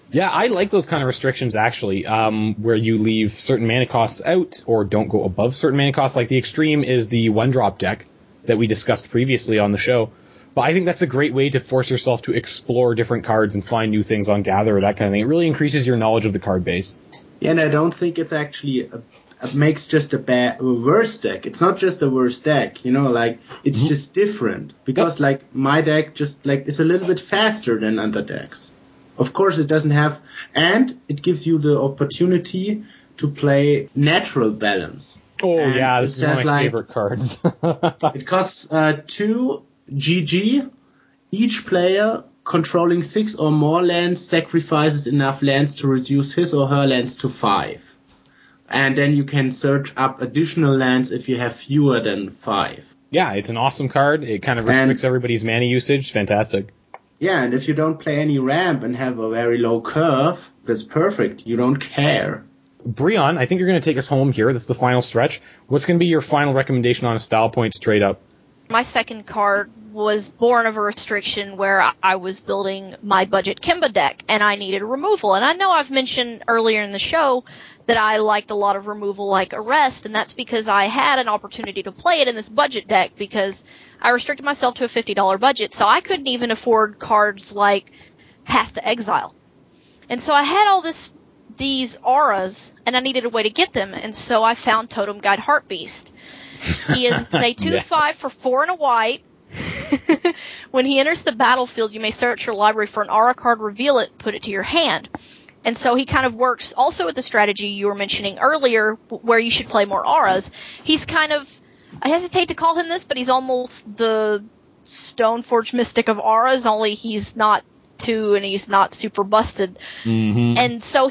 Yeah, I like those kind of restrictions, actually, where you leave certain mana costs out or don't go above certain mana costs. Like the extreme is the one-drop deck that we discussed previously on the show. But I think that's a great way to force yourself to explore different cards and find new things on Gather or that kind of thing. It really increases your knowledge of the card base. Yeah, and I don't think it's actually it makes just a worse deck. It's not just a worse deck, like it's just different because like my deck just like is a little bit faster than other decks. Of course, it doesn't have, and it gives you the opportunity to play natural balance. Oh and yeah, this is one of my favorite cards. It costs 2 GG. Each player controlling 6 or more lands sacrifices enough lands to reduce his or her lands to 5. And then you can search up additional lands if you have fewer than 5. Yeah, it's an awesome card. It kind of restricts everybody's mana usage. Fantastic. Yeah, and if you don't play any ramp and have a very low curve, that's perfect. You don't care. Breon, I think you're going to take us home here. This is the final stretch. What's going to be your final recommendation on a Style Points trade-up? My second card was born of a restriction where I was building my budget Kimba deck, and I needed removal. And I know I've mentioned earlier in the show that I liked a lot of removal like Arrest, and that's because I had an opportunity to play it in this budget deck because I restricted myself to a $50 budget, so I couldn't even afford cards like Path to Exile. And so I had all these auras, and I needed a way to get them, and so I found Totem Guide Heartbeast. He is a 2/5 for 4 and a white. When he enters the battlefield, you may search your library for an aura card, reveal it, put it to your hand. And so he kind of works also with the strategy you were mentioning earlier, where you should play more auras. He's kind of, I hesitate to call him this, but he's almost the Stoneforge Mystic of auras, only he's not 2 and he's not super busted. Mm-hmm. And so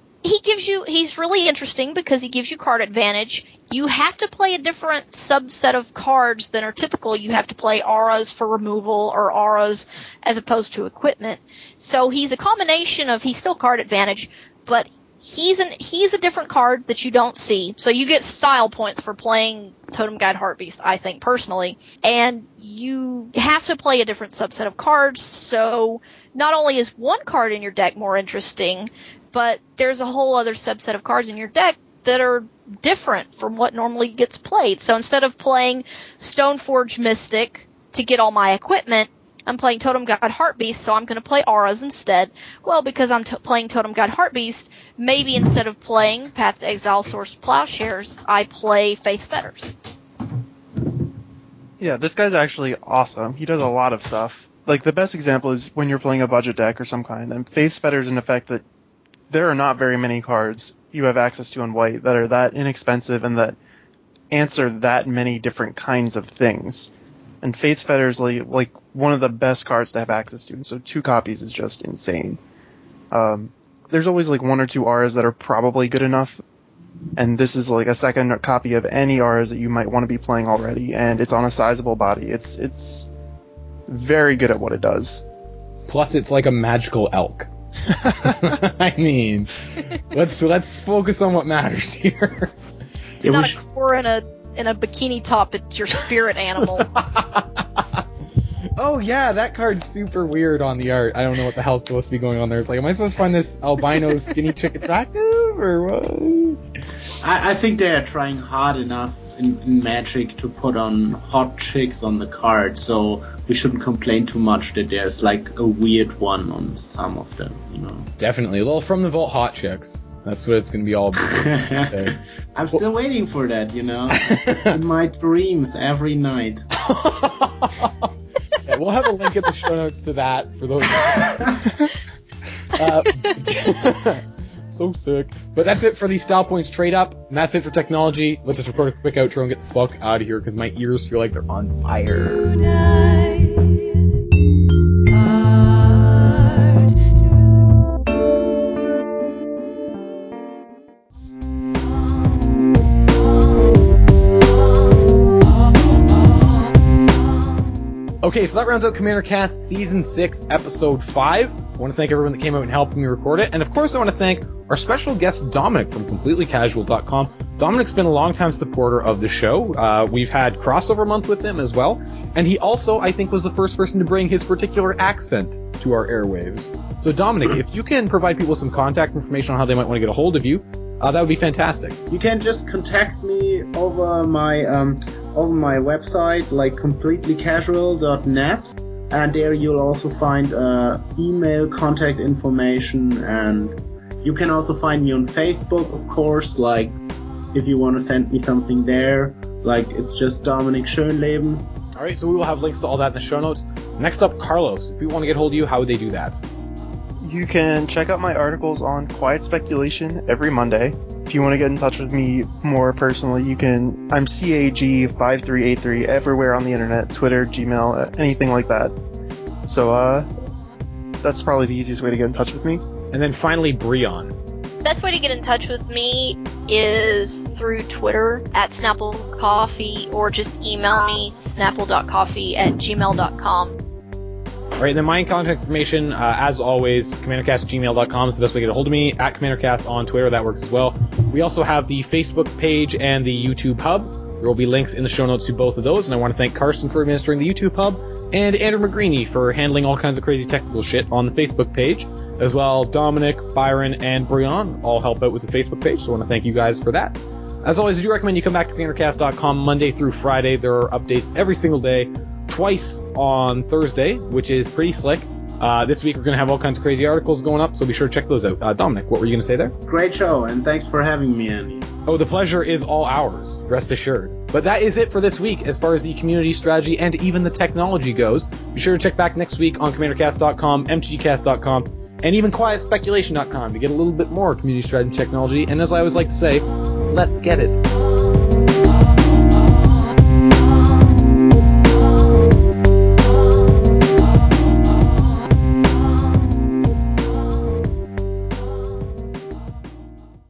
he's really interesting because he gives you card advantage. You have to play a different subset of cards than are typical. You have to play auras for removal or auras as opposed to equipment. So he's a combination of, he's still card advantage, but he's a different card that you don't see. So you get style points for playing Totem Guide Heartbeast, I think, personally. And you have to play a different subset of cards, so not only is one card in your deck more interesting, but there's a whole other subset of cards in your deck that are different from what normally gets played. So instead of playing Stoneforge Mystic to get all my equipment, I'm playing Totem Guide Heartbeast, so I'm going to play auras instead. Well, because I'm playing Totem Guide Heartbeast, maybe instead of playing Path to Exile, Source Plowshares, I play Faith's Fetters. Yeah, this guy's actually awesome. He does a lot of stuff. Like, the best example is when you're playing a budget deck or some kind, and Faith's Fetters in effect that there are not very many cards you have access to on white that are that inexpensive and that answer that many different kinds of things. And Faith's Fetters like one of the best cards to have access to, and so 2 copies is just insane. There's always like 1 or 2 auras that are probably good enough, and this is like a second copy of any auras that you might want to be playing already, and it's on a sizable body. It's very good at what it does. Plus, it's like a magical elk. I mean, let's focus on what matters here. It's not a core in a bikini top. It's your spirit animal. Oh yeah, that card's super weird on the art. I don't know what the hell's supposed to be going on there. It's like, am I supposed to find this albino skinny chick attractive or what? I think they are trying hard enough in Magic to put on hot chicks on the card, so we shouldn't complain too much that there's like a weird one on some of them, Definitely. Well, from the Vault hot chicks. That's what it's going to be all about. I'm still waiting for that, in my dreams every night. Yeah, we'll have a link in the show notes to that for those. So sick. But that's it for the Style Points trade up, and that's it for technology. Let's just record a quick outro and get the fuck out of here because my ears feel like they're on fire. Okay, Okay, so that rounds out Commander Cast Season 6, Episode 5. I want to thank everyone that came out and helped me record it. And of course, I want to thank our special guest, Dominic from CompletelyCasual.com. Dominic's been a longtime supporter of the show. We've had Crossover Month with him as well. And he also, I think, was the first person to bring his particular accent to our airwaves. So, Dominic, if you can provide people some contact information on how they might want to get a hold of you, that would be fantastic. You can just contact me over my website, like completelycasual.net, and there you'll also find email contact information, and you can also find me on Facebook, of course, like if you want to send me something there, like it's just Dominic Schönleben. Alright, so we will have links to all that in the show notes. Next up, Carlos. If people want to get hold of you, how would they do that? You can check out my articles on Quiet Speculation every Monday. If you want to get in touch with me more personally, I'm CAG5383 everywhere on the internet, Twitter, Gmail, anything like that. So, that's probably the easiest way to get in touch with me. And then finally, Breon. Best way to get in touch with me is through Twitter at SnappleCoffee, or just email me, snapple.coffee@gmail.com. Alright, then my contact information, as always, CommanderCast@gmail.com is the best way to get a hold of me. At CommanderCast on Twitter, that works as well. We also have the Facebook page and the YouTube hub. There will be links in the show notes to both of those, and I want to thank Carson for administering the YouTube hub, and Andrew McGreeny for handling all kinds of crazy technical shit on the Facebook page. As well, Dominic, Byron, and Breon all help out with the Facebook page, so I want to thank you guys for that. As always, I do recommend you come back to CommanderCast.com Monday through Friday. There are updates every single day, twice on Thursday, which is pretty slick. This week we're going to have all kinds of crazy articles going up, so be sure to check those out. Dominic, what were you going to say there? Great show, and thanks for having me, Andy. Oh, the pleasure is all ours, rest assured. But that is it for this week as far as the community strategy and even the technology goes. Be sure to check back next week on CommanderCast.com, MTGcast.com, and even QuietSpeculation.com to get a little bit more community strategy and technology. And as I always like to say, let's get it.